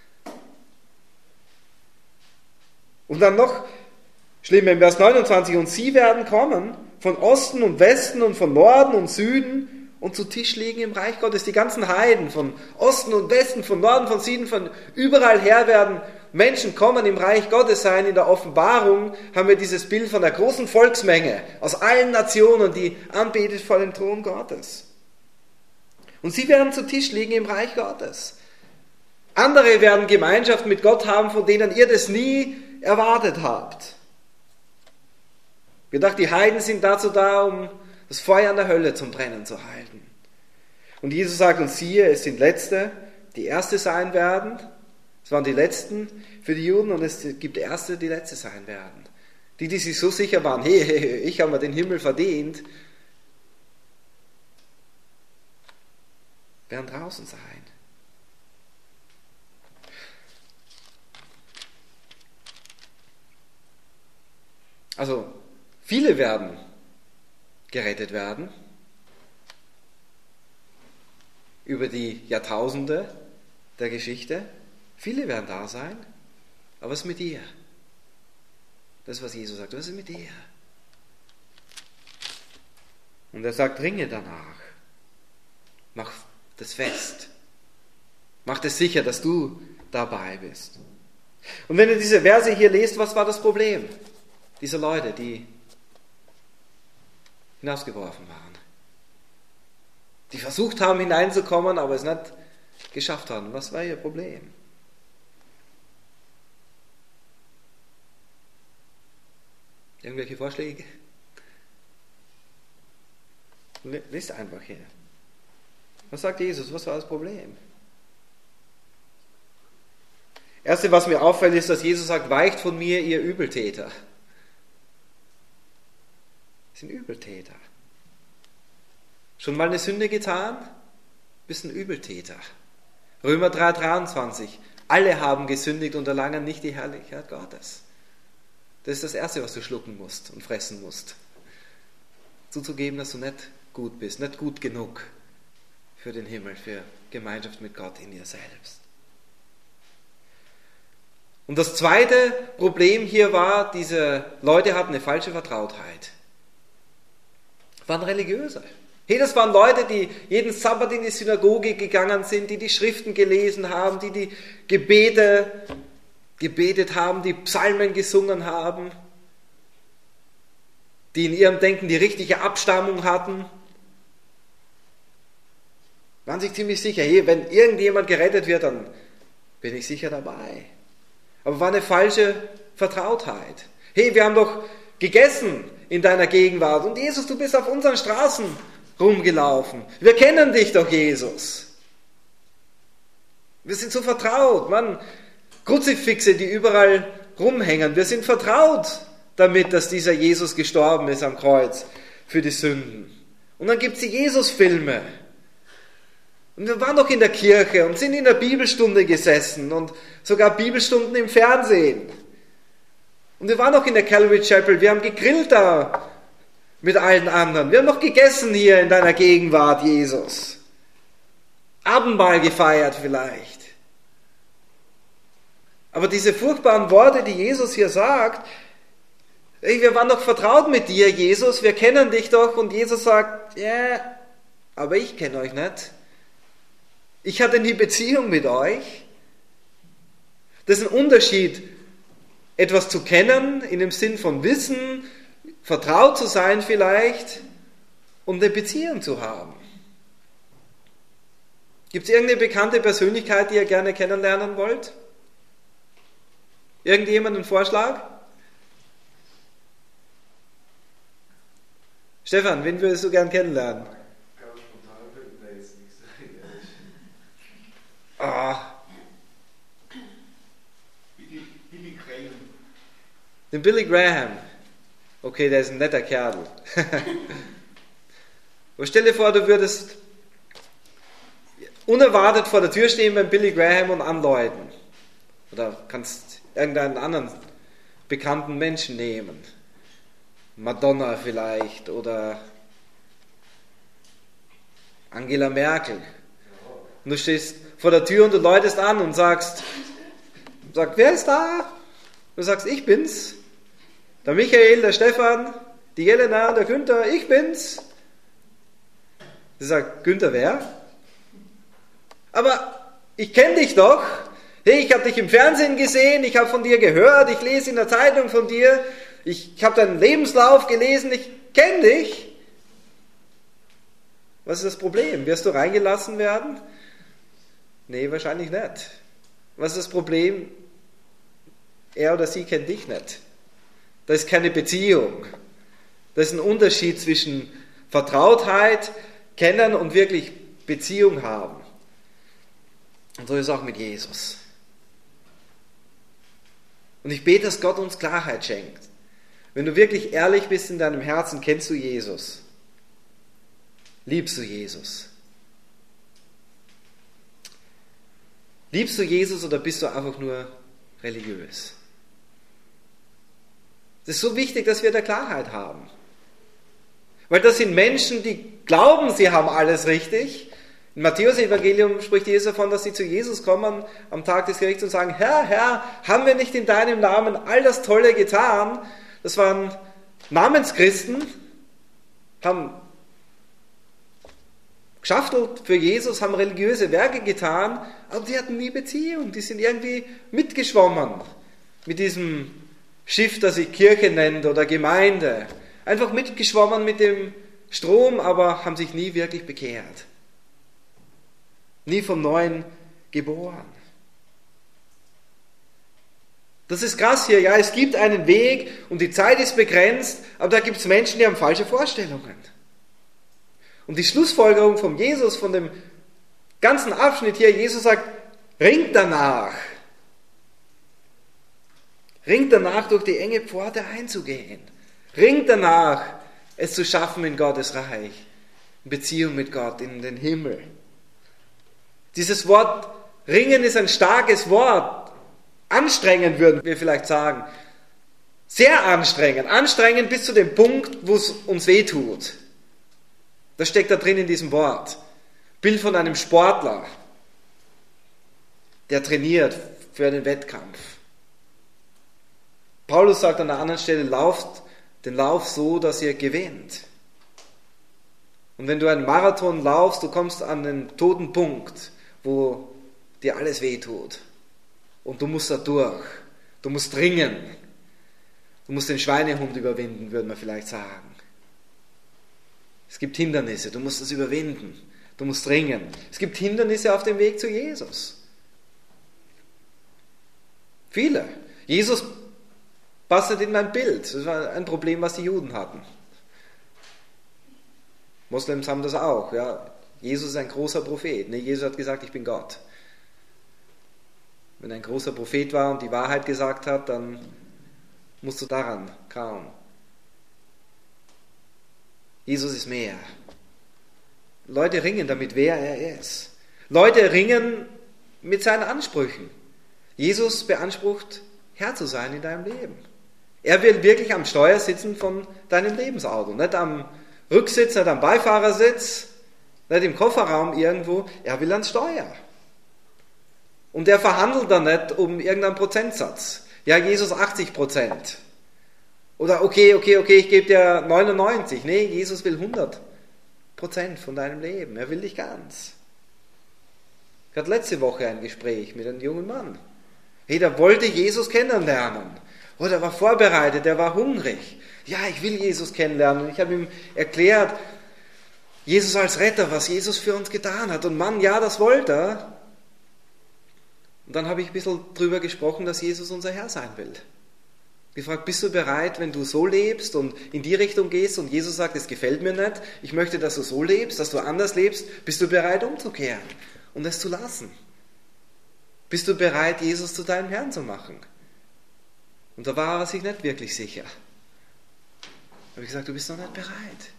Und dann noch schlimmer, im Vers neunundzwanzig, und sie werden kommen von Osten und Westen und von Norden und Süden und zu Tisch liegen im Reich Gottes. Die ganzen Heiden von Osten und Westen, von Norden, von Süden, von überall her werden Menschen kommen im Reich Gottes sein. In der Offenbarung haben wir dieses Bild von der großen Volksmenge aus allen Nationen, die anbetet vor dem Thron Gottes. Und sie werden zu Tisch liegen im Reich Gottes. Andere werden Gemeinschaft mit Gott haben, von denen ihr das nie erwartet habt. Wir dachten, die Heiden sind dazu da, um das Feuer an der Hölle zum Brennen zu halten. Und Jesus sagt uns, siehe, es sind Letzte, die Erste sein werden. Es waren die Letzten für die Juden und es gibt Erste, die Letzte sein werden. Die, die sich so sicher waren, hey, hey, ich habe mir den Himmel verdient, werden draußen sein. Also, viele werden gerettet werden über die Jahrtausende der Geschichte. Viele werden da sein, aber was ist mit dir? Das ist, was Jesus sagt. Was ist mit dir? Und er sagt, dringe danach. Mach das fest. Mach das sicher, dass du dabei bist. Und wenn ihr diese Verse hier lest, was war das Problem dieser Leute, die hinausgeworfen waren? Die versucht haben, hineinzukommen, aber es nicht geschafft haben. Was war ihr Problem? Irgendwelche Vorschläge? Lest einfach hier. Was sagt Jesus? Was war das Problem? Erste, was mir auffällt, ist, dass Jesus sagt, weicht von mir, ihr Übeltäter. Das sind Übeltäter. Schon mal eine Sünde getan? Bist ein Übeltäter. Römer drei dreiundzwanzig. Alle haben gesündigt und erlangen nicht die Herrlichkeit Gottes. Das ist das Erste, was du schlucken musst und fressen musst. Zuzugeben, dass du nicht gut bist, nicht gut genug für den Himmel, für Gemeinschaft mit Gott in dir selbst. Und das zweite Problem hier war, diese Leute hatten eine falsche Vertrautheit. Waren religiöse. Hey, das waren Leute, die jeden Sabbat in die Synagoge gegangen sind, die die Schriften gelesen haben, die die Gebete gebetet haben, die Psalmen gesungen haben, die in ihrem Denken die richtige Abstammung hatten. Waren sich ziemlich sicher, hey, wenn irgendjemand gerettet wird, dann bin ich sicher dabei. Aber war eine falsche Vertrautheit. Hey, wir haben doch gegessen in deiner Gegenwart und Jesus, du bist auf unseren Straßen rumgelaufen. Wir kennen dich doch, Jesus. Wir sind so vertraut, Mann. Kruzifixe, die überall rumhängen. Wir sind vertraut damit, dass dieser Jesus gestorben ist am Kreuz für die Sünden. Und dann gibt es die Jesus-Filme. Und wir waren doch in der Kirche und sind in der Bibelstunde gesessen und sogar Bibelstunden im Fernsehen. Und wir waren noch in der Calvary Chapel, wir haben gegrillt da mit allen anderen. Wir haben noch gegessen hier in deiner Gegenwart, Jesus. Abendmahl gefeiert vielleicht. Aber diese furchtbaren Worte, die Jesus hier sagt, ey, wir waren doch vertraut mit dir, Jesus, wir kennen dich doch. Und Jesus sagt, ja, yeah, aber ich kenne euch nicht. Ich hatte nie Beziehung mit euch. Das ist ein Unterschied, etwas zu kennen, in dem Sinn von Wissen, vertraut zu sein vielleicht, und eine Beziehung zu haben. Gibt es irgendeine bekannte Persönlichkeit, die ihr gerne kennenlernen wollt? Irgendjemand einen Vorschlag? Stefan, wen würdest du gern kennenlernen? Ah. Billy Graham. Den Billy Graham. Okay, der ist ein netter Kerl. Aber stell dir vor, du würdest unerwartet vor der Tür stehen beim Billy Graham und anläuten. Oder kannst irgendeinen anderen bekannten Menschen nehmen. Madonna vielleicht oder Angela Merkel. Und du stehst vor der Tür und du läutest an und sagst, sag, wer ist da? Du sagst, ich bin's. Der Michael, der Stefan, die Jelena, der Günther, ich bin's. Sie sagt, Günther, wer? Aber ich kenne dich doch. Hey, ich habe dich im Fernsehen gesehen, ich habe von dir gehört, ich lese in der Zeitung von dir, ich, ich habe deinen Lebenslauf gelesen, ich kenne dich. Was ist das Problem? Wirst du reingelassen werden? Nee, wahrscheinlich nicht. Was ist das Problem? Er oder sie kennt dich nicht. Da ist keine Beziehung. Da ist ein Unterschied zwischen Vertrautheit, kennen und wirklich Beziehung haben. Und so ist es auch mit Jesus. Und ich bete, dass Gott uns Klarheit schenkt. Wenn du wirklich ehrlich bist in deinem Herzen, kennst du Jesus. Liebst du Jesus? Liebst du Jesus oder bist du einfach nur religiös? Es ist so wichtig, dass wir da Klarheit haben. Weil das sind Menschen, die glauben, sie haben alles richtig, Im Matthäus-Evangelium spricht Jesus davon, dass sie zu Jesus kommen am Tag des Gerichts und sagen, Herr, Herr, haben wir nicht in deinem Namen all das Tolle getan? Das waren Namenschristen, haben geschaftelt für Jesus, haben religiöse Werke getan, aber die hatten nie Beziehung, die sind irgendwie mitgeschwommen mit diesem Schiff, das sich Kirche nennt oder Gemeinde. Einfach mitgeschwommen mit dem Strom, aber haben sich nie wirklich bekehrt. Nie vom Neuen geboren. Das ist krass hier, ja, es gibt einen Weg und die Zeit ist begrenzt, aber da gibt es Menschen, die haben falsche Vorstellungen. Und die Schlussfolgerung von Jesus, von dem ganzen Abschnitt hier, Jesus sagt, ringt danach. Ringt danach, durch die enge Pforte einzugehen. Ringt danach, es zu schaffen in Gottes Reich, in Beziehung mit Gott, in den Himmel. Dieses Wort ringen ist ein starkes Wort. Anstrengend würden wir vielleicht sagen. Sehr anstrengend. Anstrengend bis zu dem Punkt, wo es uns wehtut. Das steckt da drin in diesem Wort. Bild von einem Sportler, der trainiert für einen Wettkampf. Paulus sagt an einer anderen Stelle, lauft den Lauf so, dass ihr gewinnt. Und wenn du einen Marathon laufst, du kommst an den toten Punkt, wo dir alles wehtut. Und du musst da durch. Du musst ringen. Du musst den Schweinehund überwinden, würde man vielleicht sagen. Es gibt Hindernisse, du musst das überwinden. Du musst ringen. Es gibt Hindernisse auf dem Weg zu Jesus. Viele. Jesus passt nicht in mein Bild. Das war ein Problem, was die Juden hatten. Moslems haben das auch. Ja. Jesus ist ein großer Prophet. Nee, Jesus hat gesagt, ich bin Gott. Wenn er ein großer Prophet war und die Wahrheit gesagt hat, dann musst du daran kaum. Jesus ist mehr. Leute ringen damit, wer er ist. Leute ringen mit seinen Ansprüchen. Jesus beansprucht, Herr zu sein in deinem Leben. Er will wirklich am Steuer sitzen von deinem Lebensauto. Nicht am Rücksitz, nicht am Beifahrersitz, nicht im Kofferraum irgendwo. Er will ans Steuer. Und er verhandelt dann nicht um irgendeinen Prozentsatz. Ja, Jesus achtzig Prozent. Oder okay, okay, okay, ich gebe dir neunundneunzig. Nee, Jesus will hundert Prozent von deinem Leben. Er will dich ganz. Ich hatte letzte Woche ein Gespräch mit einem jungen Mann. Hey, der wollte Jesus kennenlernen. Oh, der war vorbereitet, der war hungrig. Ja, ich will Jesus kennenlernen. Und ich habe ihm erklärt, Jesus als Retter, was Jesus für uns getan hat. Und Mann, ja, das wollte er. Und dann habe ich ein bisschen drüber gesprochen, dass Jesus unser Herr sein will. Gefragt, bist du bereit, wenn du so lebst und in die Richtung gehst und Jesus sagt, es gefällt mir nicht, ich möchte, dass du so lebst, dass du anders lebst, bist du bereit umzukehren und es zu lassen? Bist du bereit, Jesus zu deinem Herrn zu machen? Und da war er sich nicht wirklich sicher. Da habe ich gesagt, du bist noch nicht bereit.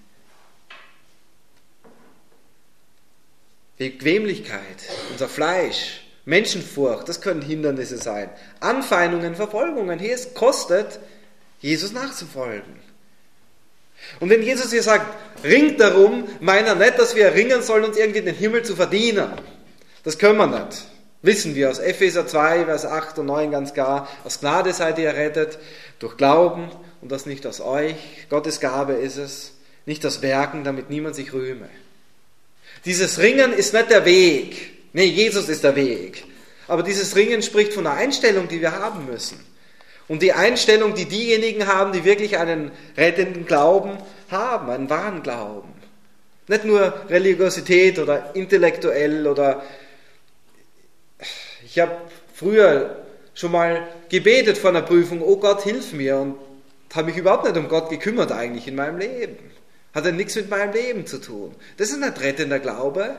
Bequemlichkeit, unser Fleisch, Menschenfurcht, das können Hindernisse sein. Anfeindungen, Verfolgungen. Hier es kostet, Jesus nachzufolgen. Und wenn Jesus hier sagt, ringt darum, meint er nicht, dass wir ringen sollen, uns irgendwie den Himmel zu verdienen. Das können wir nicht. Wissen wir aus Epheser zwei, Vers acht und neun ganz klar. Aus Gnade seid ihr errettet, durch Glauben und das nicht aus euch. Gottes Gabe ist es, nicht aus Werken, damit niemand sich rühme. Dieses Ringen ist nicht der Weg. Nee, Jesus ist der Weg. Aber dieses Ringen spricht von einer Einstellung, die wir haben müssen. Und die Einstellung, die diejenigen haben, die wirklich einen rettenden Glauben haben, einen wahren Glauben. Nicht nur Religiosität oder intellektuell oder... Ich habe früher schon mal gebetet vor einer Prüfung, oh Gott, hilf mir, und habe mich überhaupt nicht um Gott gekümmert eigentlich in meinem Leben. Hatte nichts mit meinem Leben zu tun. Das ist nicht rettender Glaube.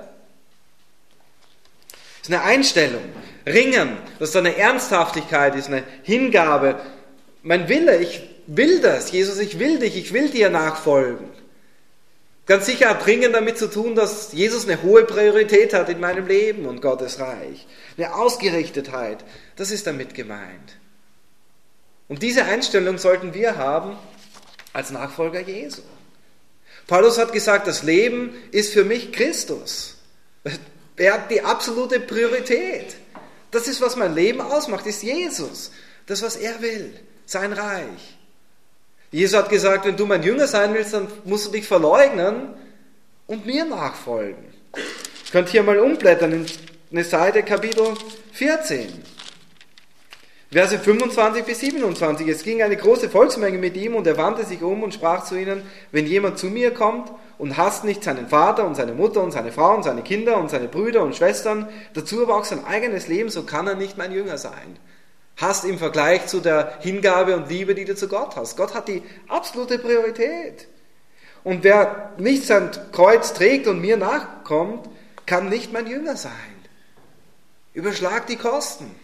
Das ist eine Einstellung. Ringen, das ist eine Ernsthaftigkeit, ist eine Hingabe. Mein Wille, ich will das. Jesus, ich will dich, ich will dir nachfolgen. Ganz sicher hat Ringen damit zu tun, dass Jesus eine hohe Priorität hat in meinem Leben und Gottes Reich. Eine Ausgerichtetheit, das ist damit gemeint. Und diese Einstellung sollten wir haben als Nachfolger Jesu. Paulus hat gesagt, das Leben ist für mich Christus. Er hat die absolute Priorität. Das ist, was mein Leben ausmacht, ist Jesus. Das, was er will, sein Reich. Jesus hat gesagt, wenn du mein Jünger sein willst, dann musst du dich verleugnen und mir nachfolgen. Ihr könnt hier mal umblättern in eine Seite, Kapitel vierzehn. Verse fünfundzwanzig bis siebenundzwanzig. Es ging eine große Volksmenge mit ihm und er wandte sich um und sprach zu ihnen, wenn jemand zu mir kommt und hasst nicht seinen Vater und seine Mutter und seine Frau und seine Kinder und seine Brüder und Schwestern, dazu aber auch sein eigenes Leben, so kann er nicht mein Jünger sein. Hasst im Vergleich zu der Hingabe und Liebe, die du zu Gott hast. Gott hat die absolute Priorität. Und wer nicht sein Kreuz trägt und mir nachkommt, kann nicht mein Jünger sein. Überschlag die Kosten.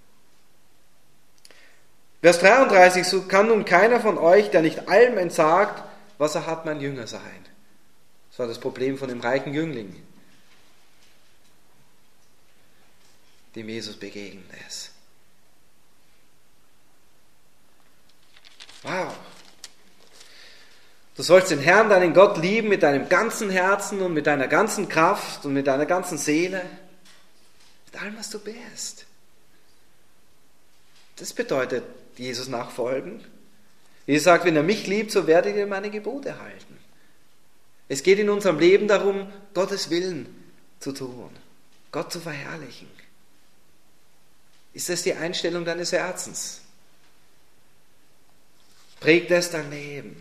Vers dreiunddreißig, so kann nun keiner von euch, der nicht allem entsagt, was er hat, mein Jünger sein. Das war das Problem von dem reichen Jüngling, dem Jesus begegnet ist. Wow. Du sollst den Herrn, deinen Gott, lieben mit deinem ganzen Herzen und mit deiner ganzen Kraft und mit deiner ganzen Seele, mit allem, was du bist. Das bedeutet Jesus nachfolgen. Jesus sagt, wenn ihr mich liebt, so werdet ihr meine Gebote halten. Es geht in unserem Leben darum, Gottes Willen zu tun, Gott zu verherrlichen. Ist das die Einstellung deines Herzens? Prägt es dein Leben?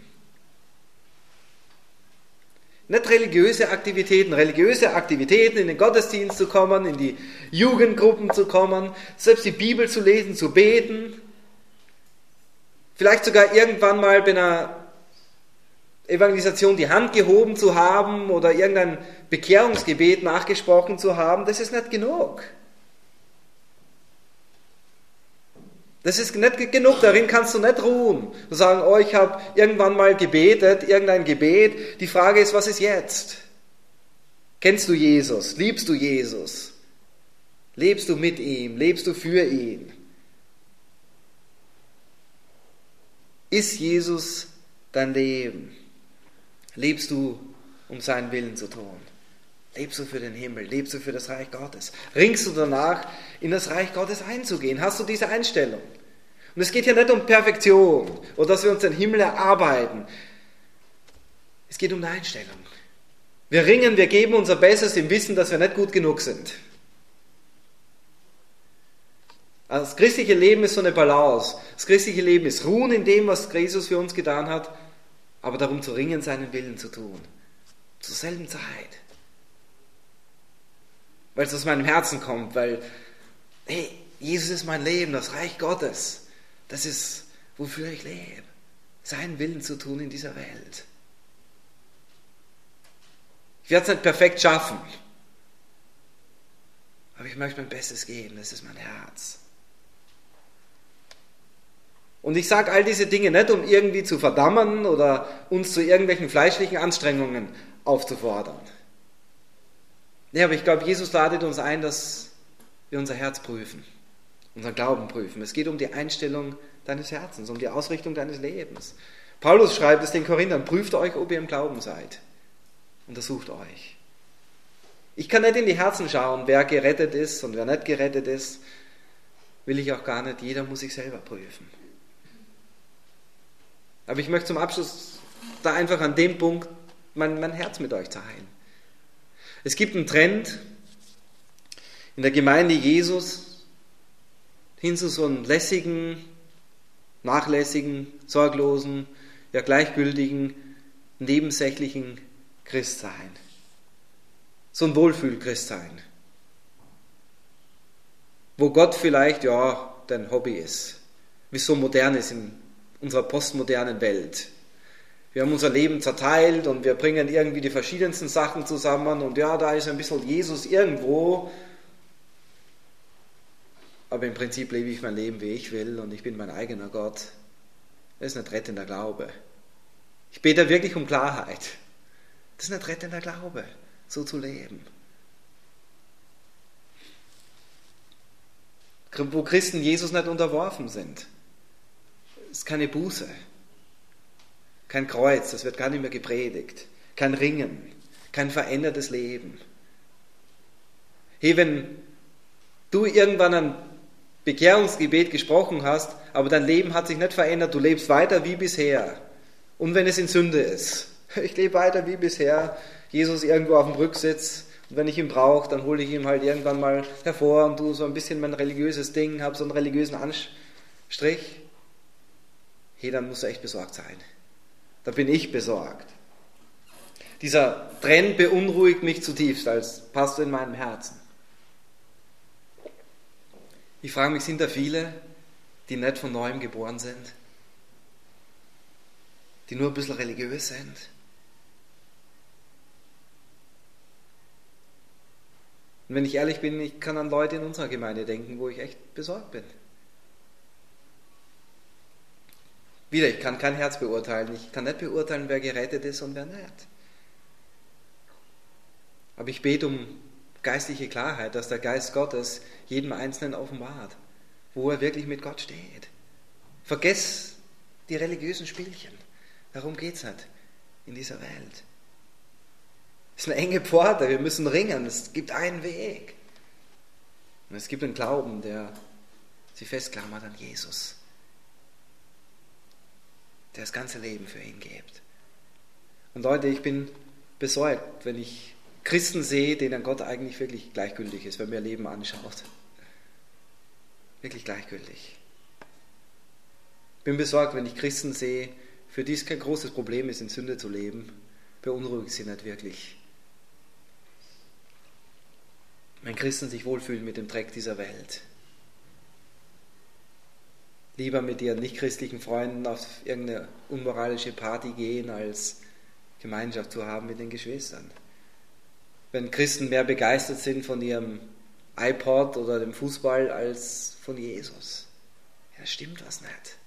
Nicht religiöse Aktivitäten, religiöse Aktivitäten, in den Gottesdienst zu kommen, in die Jugendgruppen zu kommen, selbst die Bibel zu lesen, zu beten, vielleicht sogar irgendwann mal bei einer Evangelisation die Hand gehoben zu haben oder irgendein Bekehrungsgebet nachgesprochen zu haben, das ist nicht genug. Das ist nicht genug, darin kannst du nicht ruhen. Du sagen, oh, ich habe irgendwann mal gebetet, irgendein Gebet. Die Frage ist, was ist jetzt? Kennst du Jesus? Liebst du Jesus? Lebst du mit ihm? Lebst du für ihn? Ist Jesus dein Leben? Lebst du, um seinen Willen zu tun? Lebst du für den Himmel? Lebst du für das Reich Gottes? Ringst du danach, in das Reich Gottes einzugehen? Hast du diese Einstellung? Und es geht hier nicht um Perfektion oder dass wir uns den Himmel erarbeiten. Es geht um eine Einstellung. Wir ringen, wir geben unser Bestes im Wissen, dass wir nicht gut genug sind. Also das christliche Leben ist so eine Balance. Das christliche Leben ist Ruhen in dem, was Jesus für uns getan hat, aber darum zu ringen, seinen Willen zu tun. Zur selben Zeit. Weil es aus meinem Herzen kommt, weil, hey, Jesus ist mein Leben, das Reich Gottes. Das ist, wofür ich lebe. Seinen Willen zu tun in dieser Welt. Ich werde es nicht perfekt schaffen. Aber ich möchte mein Bestes geben, das ist mein Herz. Und ich sage all diese Dinge nicht, um irgendwie zu verdammen oder uns zu irgendwelchen fleischlichen Anstrengungen aufzufordern. Ja, aber ich glaube, Jesus ladet uns ein, dass wir unser Herz prüfen, unseren Glauben prüfen. Es geht um die Einstellung deines Herzens, um die Ausrichtung deines Lebens. Paulus schreibt es den Korinthern, prüft euch, ob ihr im Glauben seid. Untersucht euch. Ich kann nicht in die Herzen schauen, wer gerettet ist und wer nicht gerettet ist. Will ich auch gar nicht. Jeder muss sich selber prüfen. Aber ich möchte zum Abschluss da einfach an dem Punkt mein, mein Herz mit euch teilen. Es gibt einen Trend in der Gemeinde Jesus hin zu so einem lässigen, nachlässigen, sorglosen, ja gleichgültigen, nebensächlichen Christsein. So ein Wohlfühl-Christsein. Wo Gott vielleicht, ja, dein Hobby ist. Wie es so modern ist in unserer postmodernen Welt. Wir haben unser Leben zerteilt und wir bringen irgendwie die verschiedensten Sachen zusammen und ja, da ist ein bisschen Jesus irgendwo, aber im Prinzip lebe ich mein Leben, wie ich will und ich bin mein eigener Gott. Das ist nicht rettender Glaube. Ich bete wirklich um Klarheit. Das ist nicht rettender Glaube, so zu leben. Wo Christen Jesus nicht unterworfen sind. Es ist keine Buße. Kein Kreuz, das wird gar nicht mehr gepredigt. Kein Ringen, kein verändertes Leben. Hey, wenn du irgendwann ein Bekehrungsgebet gesprochen hast, aber dein Leben hat sich nicht verändert, du lebst weiter wie bisher. Und wenn es in Sünde ist, ich lebe weiter wie bisher, Jesus irgendwo auf dem Rücksitz, und wenn ich ihn brauche, dann hole ich ihn halt irgendwann mal hervor und tu so ein bisschen mein religiöses Ding, habe so einen religiösen Anstrich. Hey, dann musst du echt besorgt sein. Da bin ich besorgt. Dieser Trend beunruhigt mich zutiefst als Pastor in meinem Herzen. Ich frage mich, sind da viele, die nicht von Neuem geboren sind? Die nur ein bisschen religiös sind? Und wenn ich ehrlich bin, ich kann an Leute in unserer Gemeinde denken, wo ich echt besorgt bin. Wieder, ich kann kein Herz beurteilen. Ich kann nicht beurteilen, wer gerettet ist und wer nicht. Aber ich bete um geistliche Klarheit, dass der Geist Gottes jedem Einzelnen offenbart, wo er wirklich mit Gott steht. Vergiss die religiösen Spielchen. Darum geht es nicht in dieser Welt. Es ist eine enge Pforte, wir müssen ringen, es gibt einen Weg. Und es gibt einen Glauben, der sich festklammert an Jesus, der das ganze Leben für ihn gibt. Und Leute, ich bin besorgt, wenn ich Christen sehe, denen Gott eigentlich wirklich gleichgültig ist, wenn man ihr Leben anschaut. Wirklich gleichgültig. Ich bin besorgt, wenn ich Christen sehe, für die es kein großes Problem ist, in Sünde zu leben, beunruhigt sie nicht wirklich. Wenn Christen sich wohlfühlen mit dem Dreck dieser Welt. Lieber mit ihren nichtchristlichen Freunden auf irgendeine unmoralische Party gehen, als Gemeinschaft zu haben mit den Geschwistern. Wenn Christen mehr begeistert sind von ihrem iPod oder dem Fußball als von Jesus. Ja, da stimmt was nicht.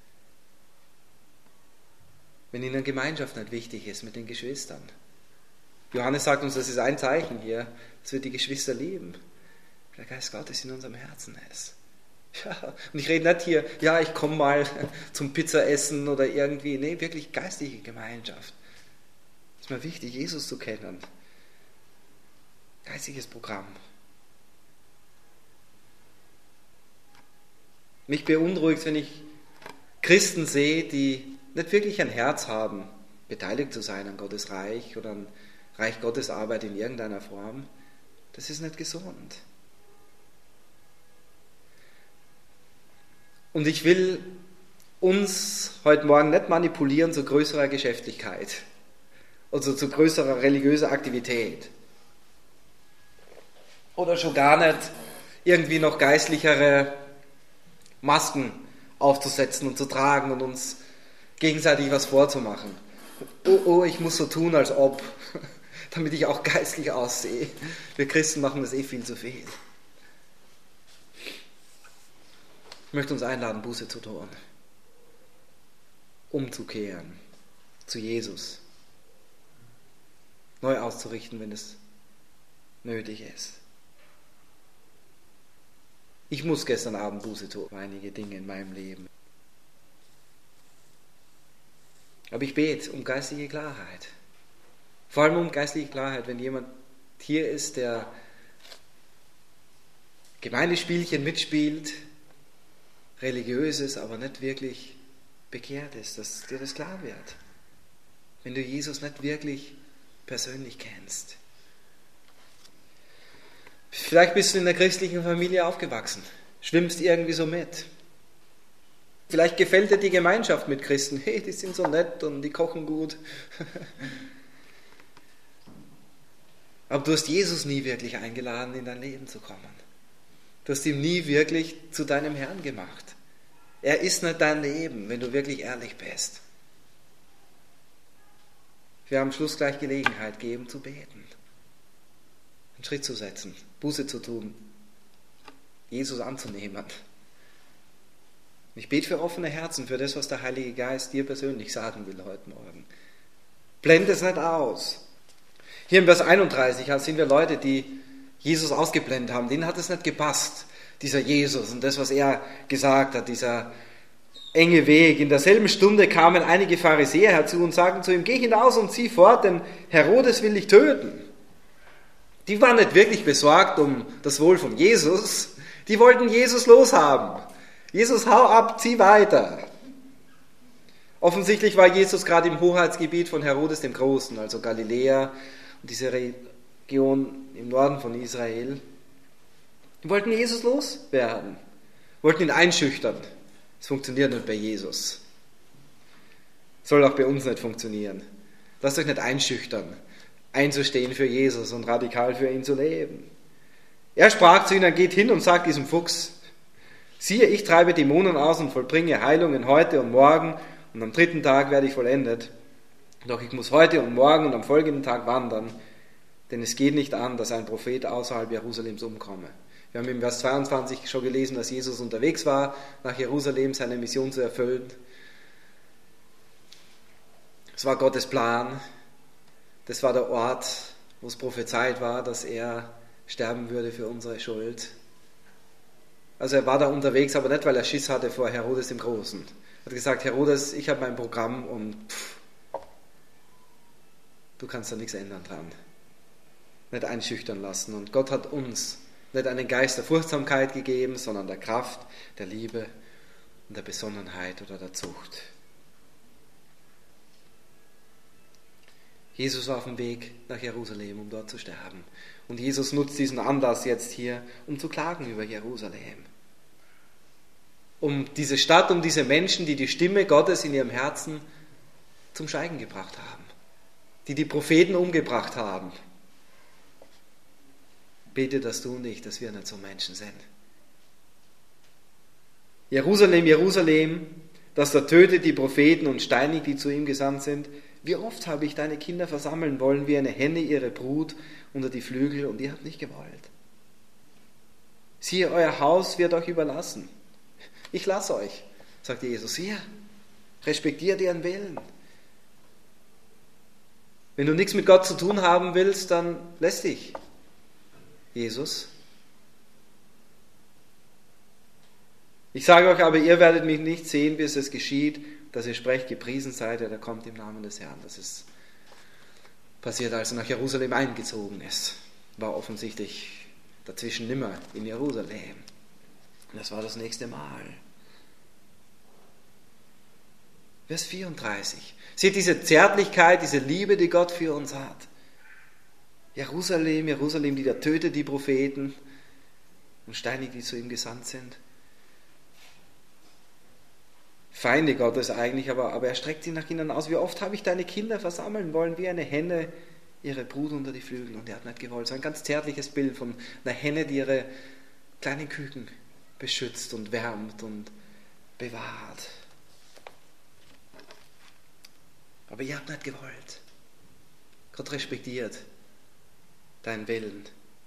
Wenn ihnen Gemeinschaft nicht wichtig ist mit den Geschwistern. Johannes sagt uns, das ist ein Zeichen hier, dass wir die Geschwister lieben. Der Geist Gottes in unserem Herzen ist. Ja, und ich rede nicht hier, ja, ich komme mal zum Pizzaessen oder irgendwie. Nee, wirklich geistliche Gemeinschaft. Es ist mir wichtig, Jesus zu kennen. Geistiges Programm. Mich beunruhigt, wenn ich Christen sehe, die nicht wirklich ein Herz haben, beteiligt zu sein an Gottes Reich oder an Reich Gottes Arbeit in irgendeiner Form. Das ist nicht gesund. Und ich will uns heute Morgen nicht manipulieren zu größerer Geschäftigkeit, also zu größerer religiöser Aktivität. Oder schon gar nicht irgendwie noch geistlichere Masken aufzusetzen und zu tragen und uns gegenseitig was vorzumachen. Oh, oh, ich muss so tun, als ob, damit ich auch geistlich aussehe. Wir Christen machen das eh viel zu viel. Ich möchte uns einladen, Buße zu tun, umzukehren zu Jesus, neu auszurichten, wenn es nötig ist. Ich muss gestern Abend Buße tun, einige Dinge in meinem Leben. Aber ich bete um geistliche Klarheit. Vor allem um geistliche Klarheit, wenn jemand hier ist, der Gemeindespielchen mitspielt, religiös ist, aber nicht wirklich bekehrt ist, dass dir das klar wird. Wenn du Jesus nicht wirklich persönlich kennst. Vielleicht bist du in einer christlichen Familie aufgewachsen, schwimmst irgendwie so mit. Vielleicht gefällt dir die Gemeinschaft mit Christen. Hey, die sind so nett und die kochen gut. Aber du hast Jesus nie wirklich eingeladen, in dein Leben zu kommen. Du hast ihn nie wirklich zu deinem Herrn gemacht. Er ist nicht dein Leben, wenn du wirklich ehrlich bist. Wir haben am Schluss gleich Gelegenheit geben zu beten. Einen Schritt zu setzen, Buße zu tun, Jesus anzunehmen. Ich bete für offene Herzen, für das, was der Heilige Geist dir persönlich sagen will heute Morgen. Blende es nicht aus. Hier im Vers einunddreißig sind wir Leute, die Jesus ausgeblendet haben. Denen hat es nicht gepasst, dieser Jesus und das, was er gesagt hat, dieser enge Weg. In derselben Stunde kamen einige Pharisäer herzu und sagten zu ihm, geh hinaus und zieh fort, denn Herodes will dich töten. Die waren nicht wirklich besorgt um das Wohl von Jesus. Die wollten Jesus loshaben. Jesus, hau ab, zieh weiter. Offensichtlich war Jesus gerade im Hoheitsgebiet von Herodes dem Großen, also Galiläa und diese Region im Norden von Israel. Die wollten Jesus loswerden, wollten ihn einschüchtern. Das funktioniert nicht bei Jesus. Soll auch bei uns nicht funktionieren. Lasst euch nicht einschüchtern, einzustehen für Jesus und radikal für ihn zu leben. Er sprach zu ihnen, geht hin und sagt diesem Fuchs, siehe, ich treibe Dämonen aus und vollbringe Heilungen heute und morgen und am dritten Tag werde ich vollendet. Doch ich muss heute und morgen und am folgenden Tag wandern, denn es geht nicht an, dass ein Prophet außerhalb Jerusalems umkomme. Wir haben im Vers zweiundzwanzig schon gelesen, dass Jesus unterwegs war, nach Jerusalem seine Mission zu erfüllen. Es war Gottes Plan. Das war der Ort, wo es prophezeit war, dass er sterben würde für unsere Schuld. Also er war da unterwegs, aber nicht, weil er Schiss hatte vor Herodes dem Großen. Er hat gesagt, Herodes, ich habe mein Programm und pff, du kannst da nichts ändern dran. Nicht einschüchtern lassen. Und Gott hat uns nicht einen Geist der Furchtsamkeit gegeben, sondern der Kraft, der Liebe und der Besonnenheit oder der Zucht. Jesus war auf dem Weg nach Jerusalem, um dort zu sterben. Und Jesus nutzt diesen Anlass jetzt hier, um zu klagen über Jerusalem. Um diese Stadt, um diese Menschen, die die Stimme Gottes in ihrem Herzen zum Schweigen gebracht haben. Die die Propheten umgebracht haben. Bete, dass du und ich, dass wir nicht so Menschen sind. Jerusalem, Jerusalem, dass er tötet die Propheten und steinigt, die zu ihm gesandt sind. Wie oft habe ich deine Kinder versammeln wollen, wie eine Henne ihre Brut unter die Flügel, und ihr habt nicht gewollt. Siehe, euer Haus wird euch überlassen. Ich lasse euch, sagt Jesus. Hier, respektiert ihren Willen. Wenn du nichts mit Gott zu tun haben willst, dann lässt dich Jesus. Ich sage euch aber, ihr werdet mich nicht sehen, bis es geschieht, dass ihr sprecht, gepriesen seid, der kommt im Namen des Herrn. Das ist passiert, als er nach Jerusalem eingezogen ist. War offensichtlich dazwischen nimmer in Jerusalem. Das war das nächste Mal. Vers vierunddreißig. Seht diese Zärtlichkeit, diese Liebe, die Gott für uns hat. Jerusalem, Jerusalem, die da tötet die Propheten und steinigt, die zu ihm gesandt sind. Feinde Gottes eigentlich, aber, aber er streckt sie nach ihnen aus. Wie oft habe ich deine Kinder versammeln wollen, wie eine Henne ihre Brut unter die Flügel, und er hat nicht gewollt. So ein ganz zärtliches Bild von einer Henne, die ihre kleinen Küken beschützt und wärmt und bewahrt. Aber ihr habt nicht gewollt. Gott respektiert deinen Willen.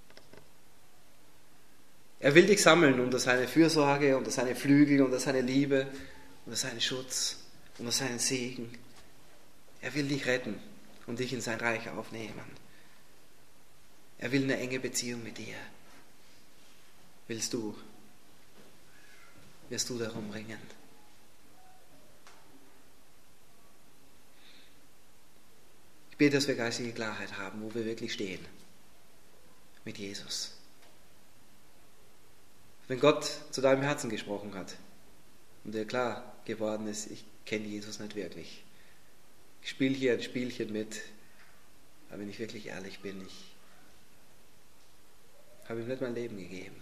Er will dich sammeln unter seine Fürsorge, unter seine Flügel, unter seine Liebe, unter seinen Schutz, unter seinen Segen. Er will dich retten und dich in sein Reich aufnehmen. Er will eine enge Beziehung mit dir. Willst du? Wirst du darum ringen? Ich bete, dass wir geistige Klarheit haben, wo wir wirklich stehen mit Jesus. Wenn Gott zu deinem Herzen gesprochen hat und dir klar geworden ist, ich kenne Jesus nicht wirklich. Ich spiele hier ein Spielchen mit, aber wenn ich wirklich ehrlich bin, ich habe ihm nicht mein Leben gegeben.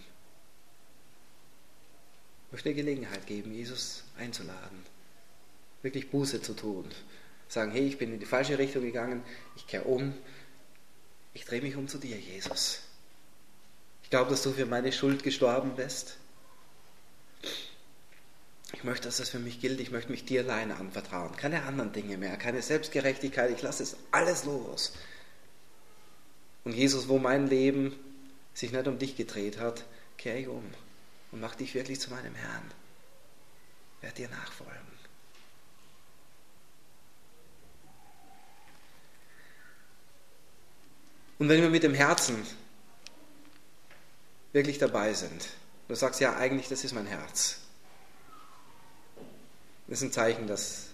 Ich möchte eine Gelegenheit geben, Jesus einzuladen, wirklich Buße zu tun. Sagen, hey, ich bin in die falsche Richtung gegangen, ich kehre um, ich drehe mich um zu dir, Jesus. Ich glaube, dass du für meine Schuld gestorben bist. Ich möchte, dass das für mich gilt, ich möchte mich dir alleine anvertrauen. Keine anderen Dinge mehr, keine Selbstgerechtigkeit, ich lasse es alles los. Und Jesus, wo mein Leben sich nicht um dich gedreht hat, kehre ich um und mach dich wirklich zu meinem Herrn. Werde dir nachfolgen. Und wenn wir mit dem Herzen wirklich dabei sind, du sagst, ja, eigentlich, das ist mein Herz. Das ist ein Zeichen, dass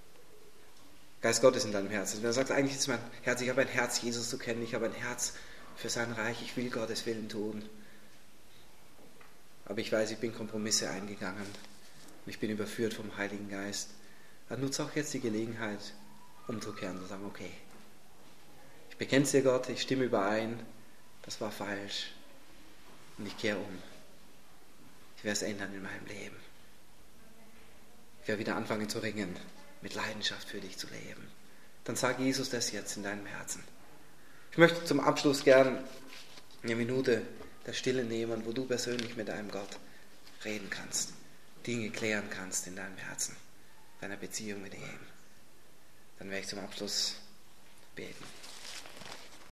Geist Gottes in deinem Herzen ist. Wenn du sagst, eigentlich ist mein Herz, ich habe ein Herz, Jesus zu kennen, ich habe ein Herz für sein Reich, ich will Gottes Willen tun. Aber ich weiß, ich bin Kompromisse eingegangen und ich bin überführt vom Heiligen Geist. Dann nutze auch jetzt die Gelegenheit, umzukehren und zu sagen, okay, ich bekenne es dir Gott, ich stimme überein, das war falsch und ich kehre um. Ich werde es ändern in meinem Leben. Ich werde wieder anfangen zu ringen, mit Leidenschaft für dich zu leben. Dann sag Jesus das jetzt in deinem Herzen. Ich möchte zum Abschluss gern eine Minute der Stille nehmen, wo du persönlich mit deinem Gott reden kannst, Dinge klären kannst in deinem Herzen, deiner Beziehung mit ihm. Dann werde ich zum Abschluss beten.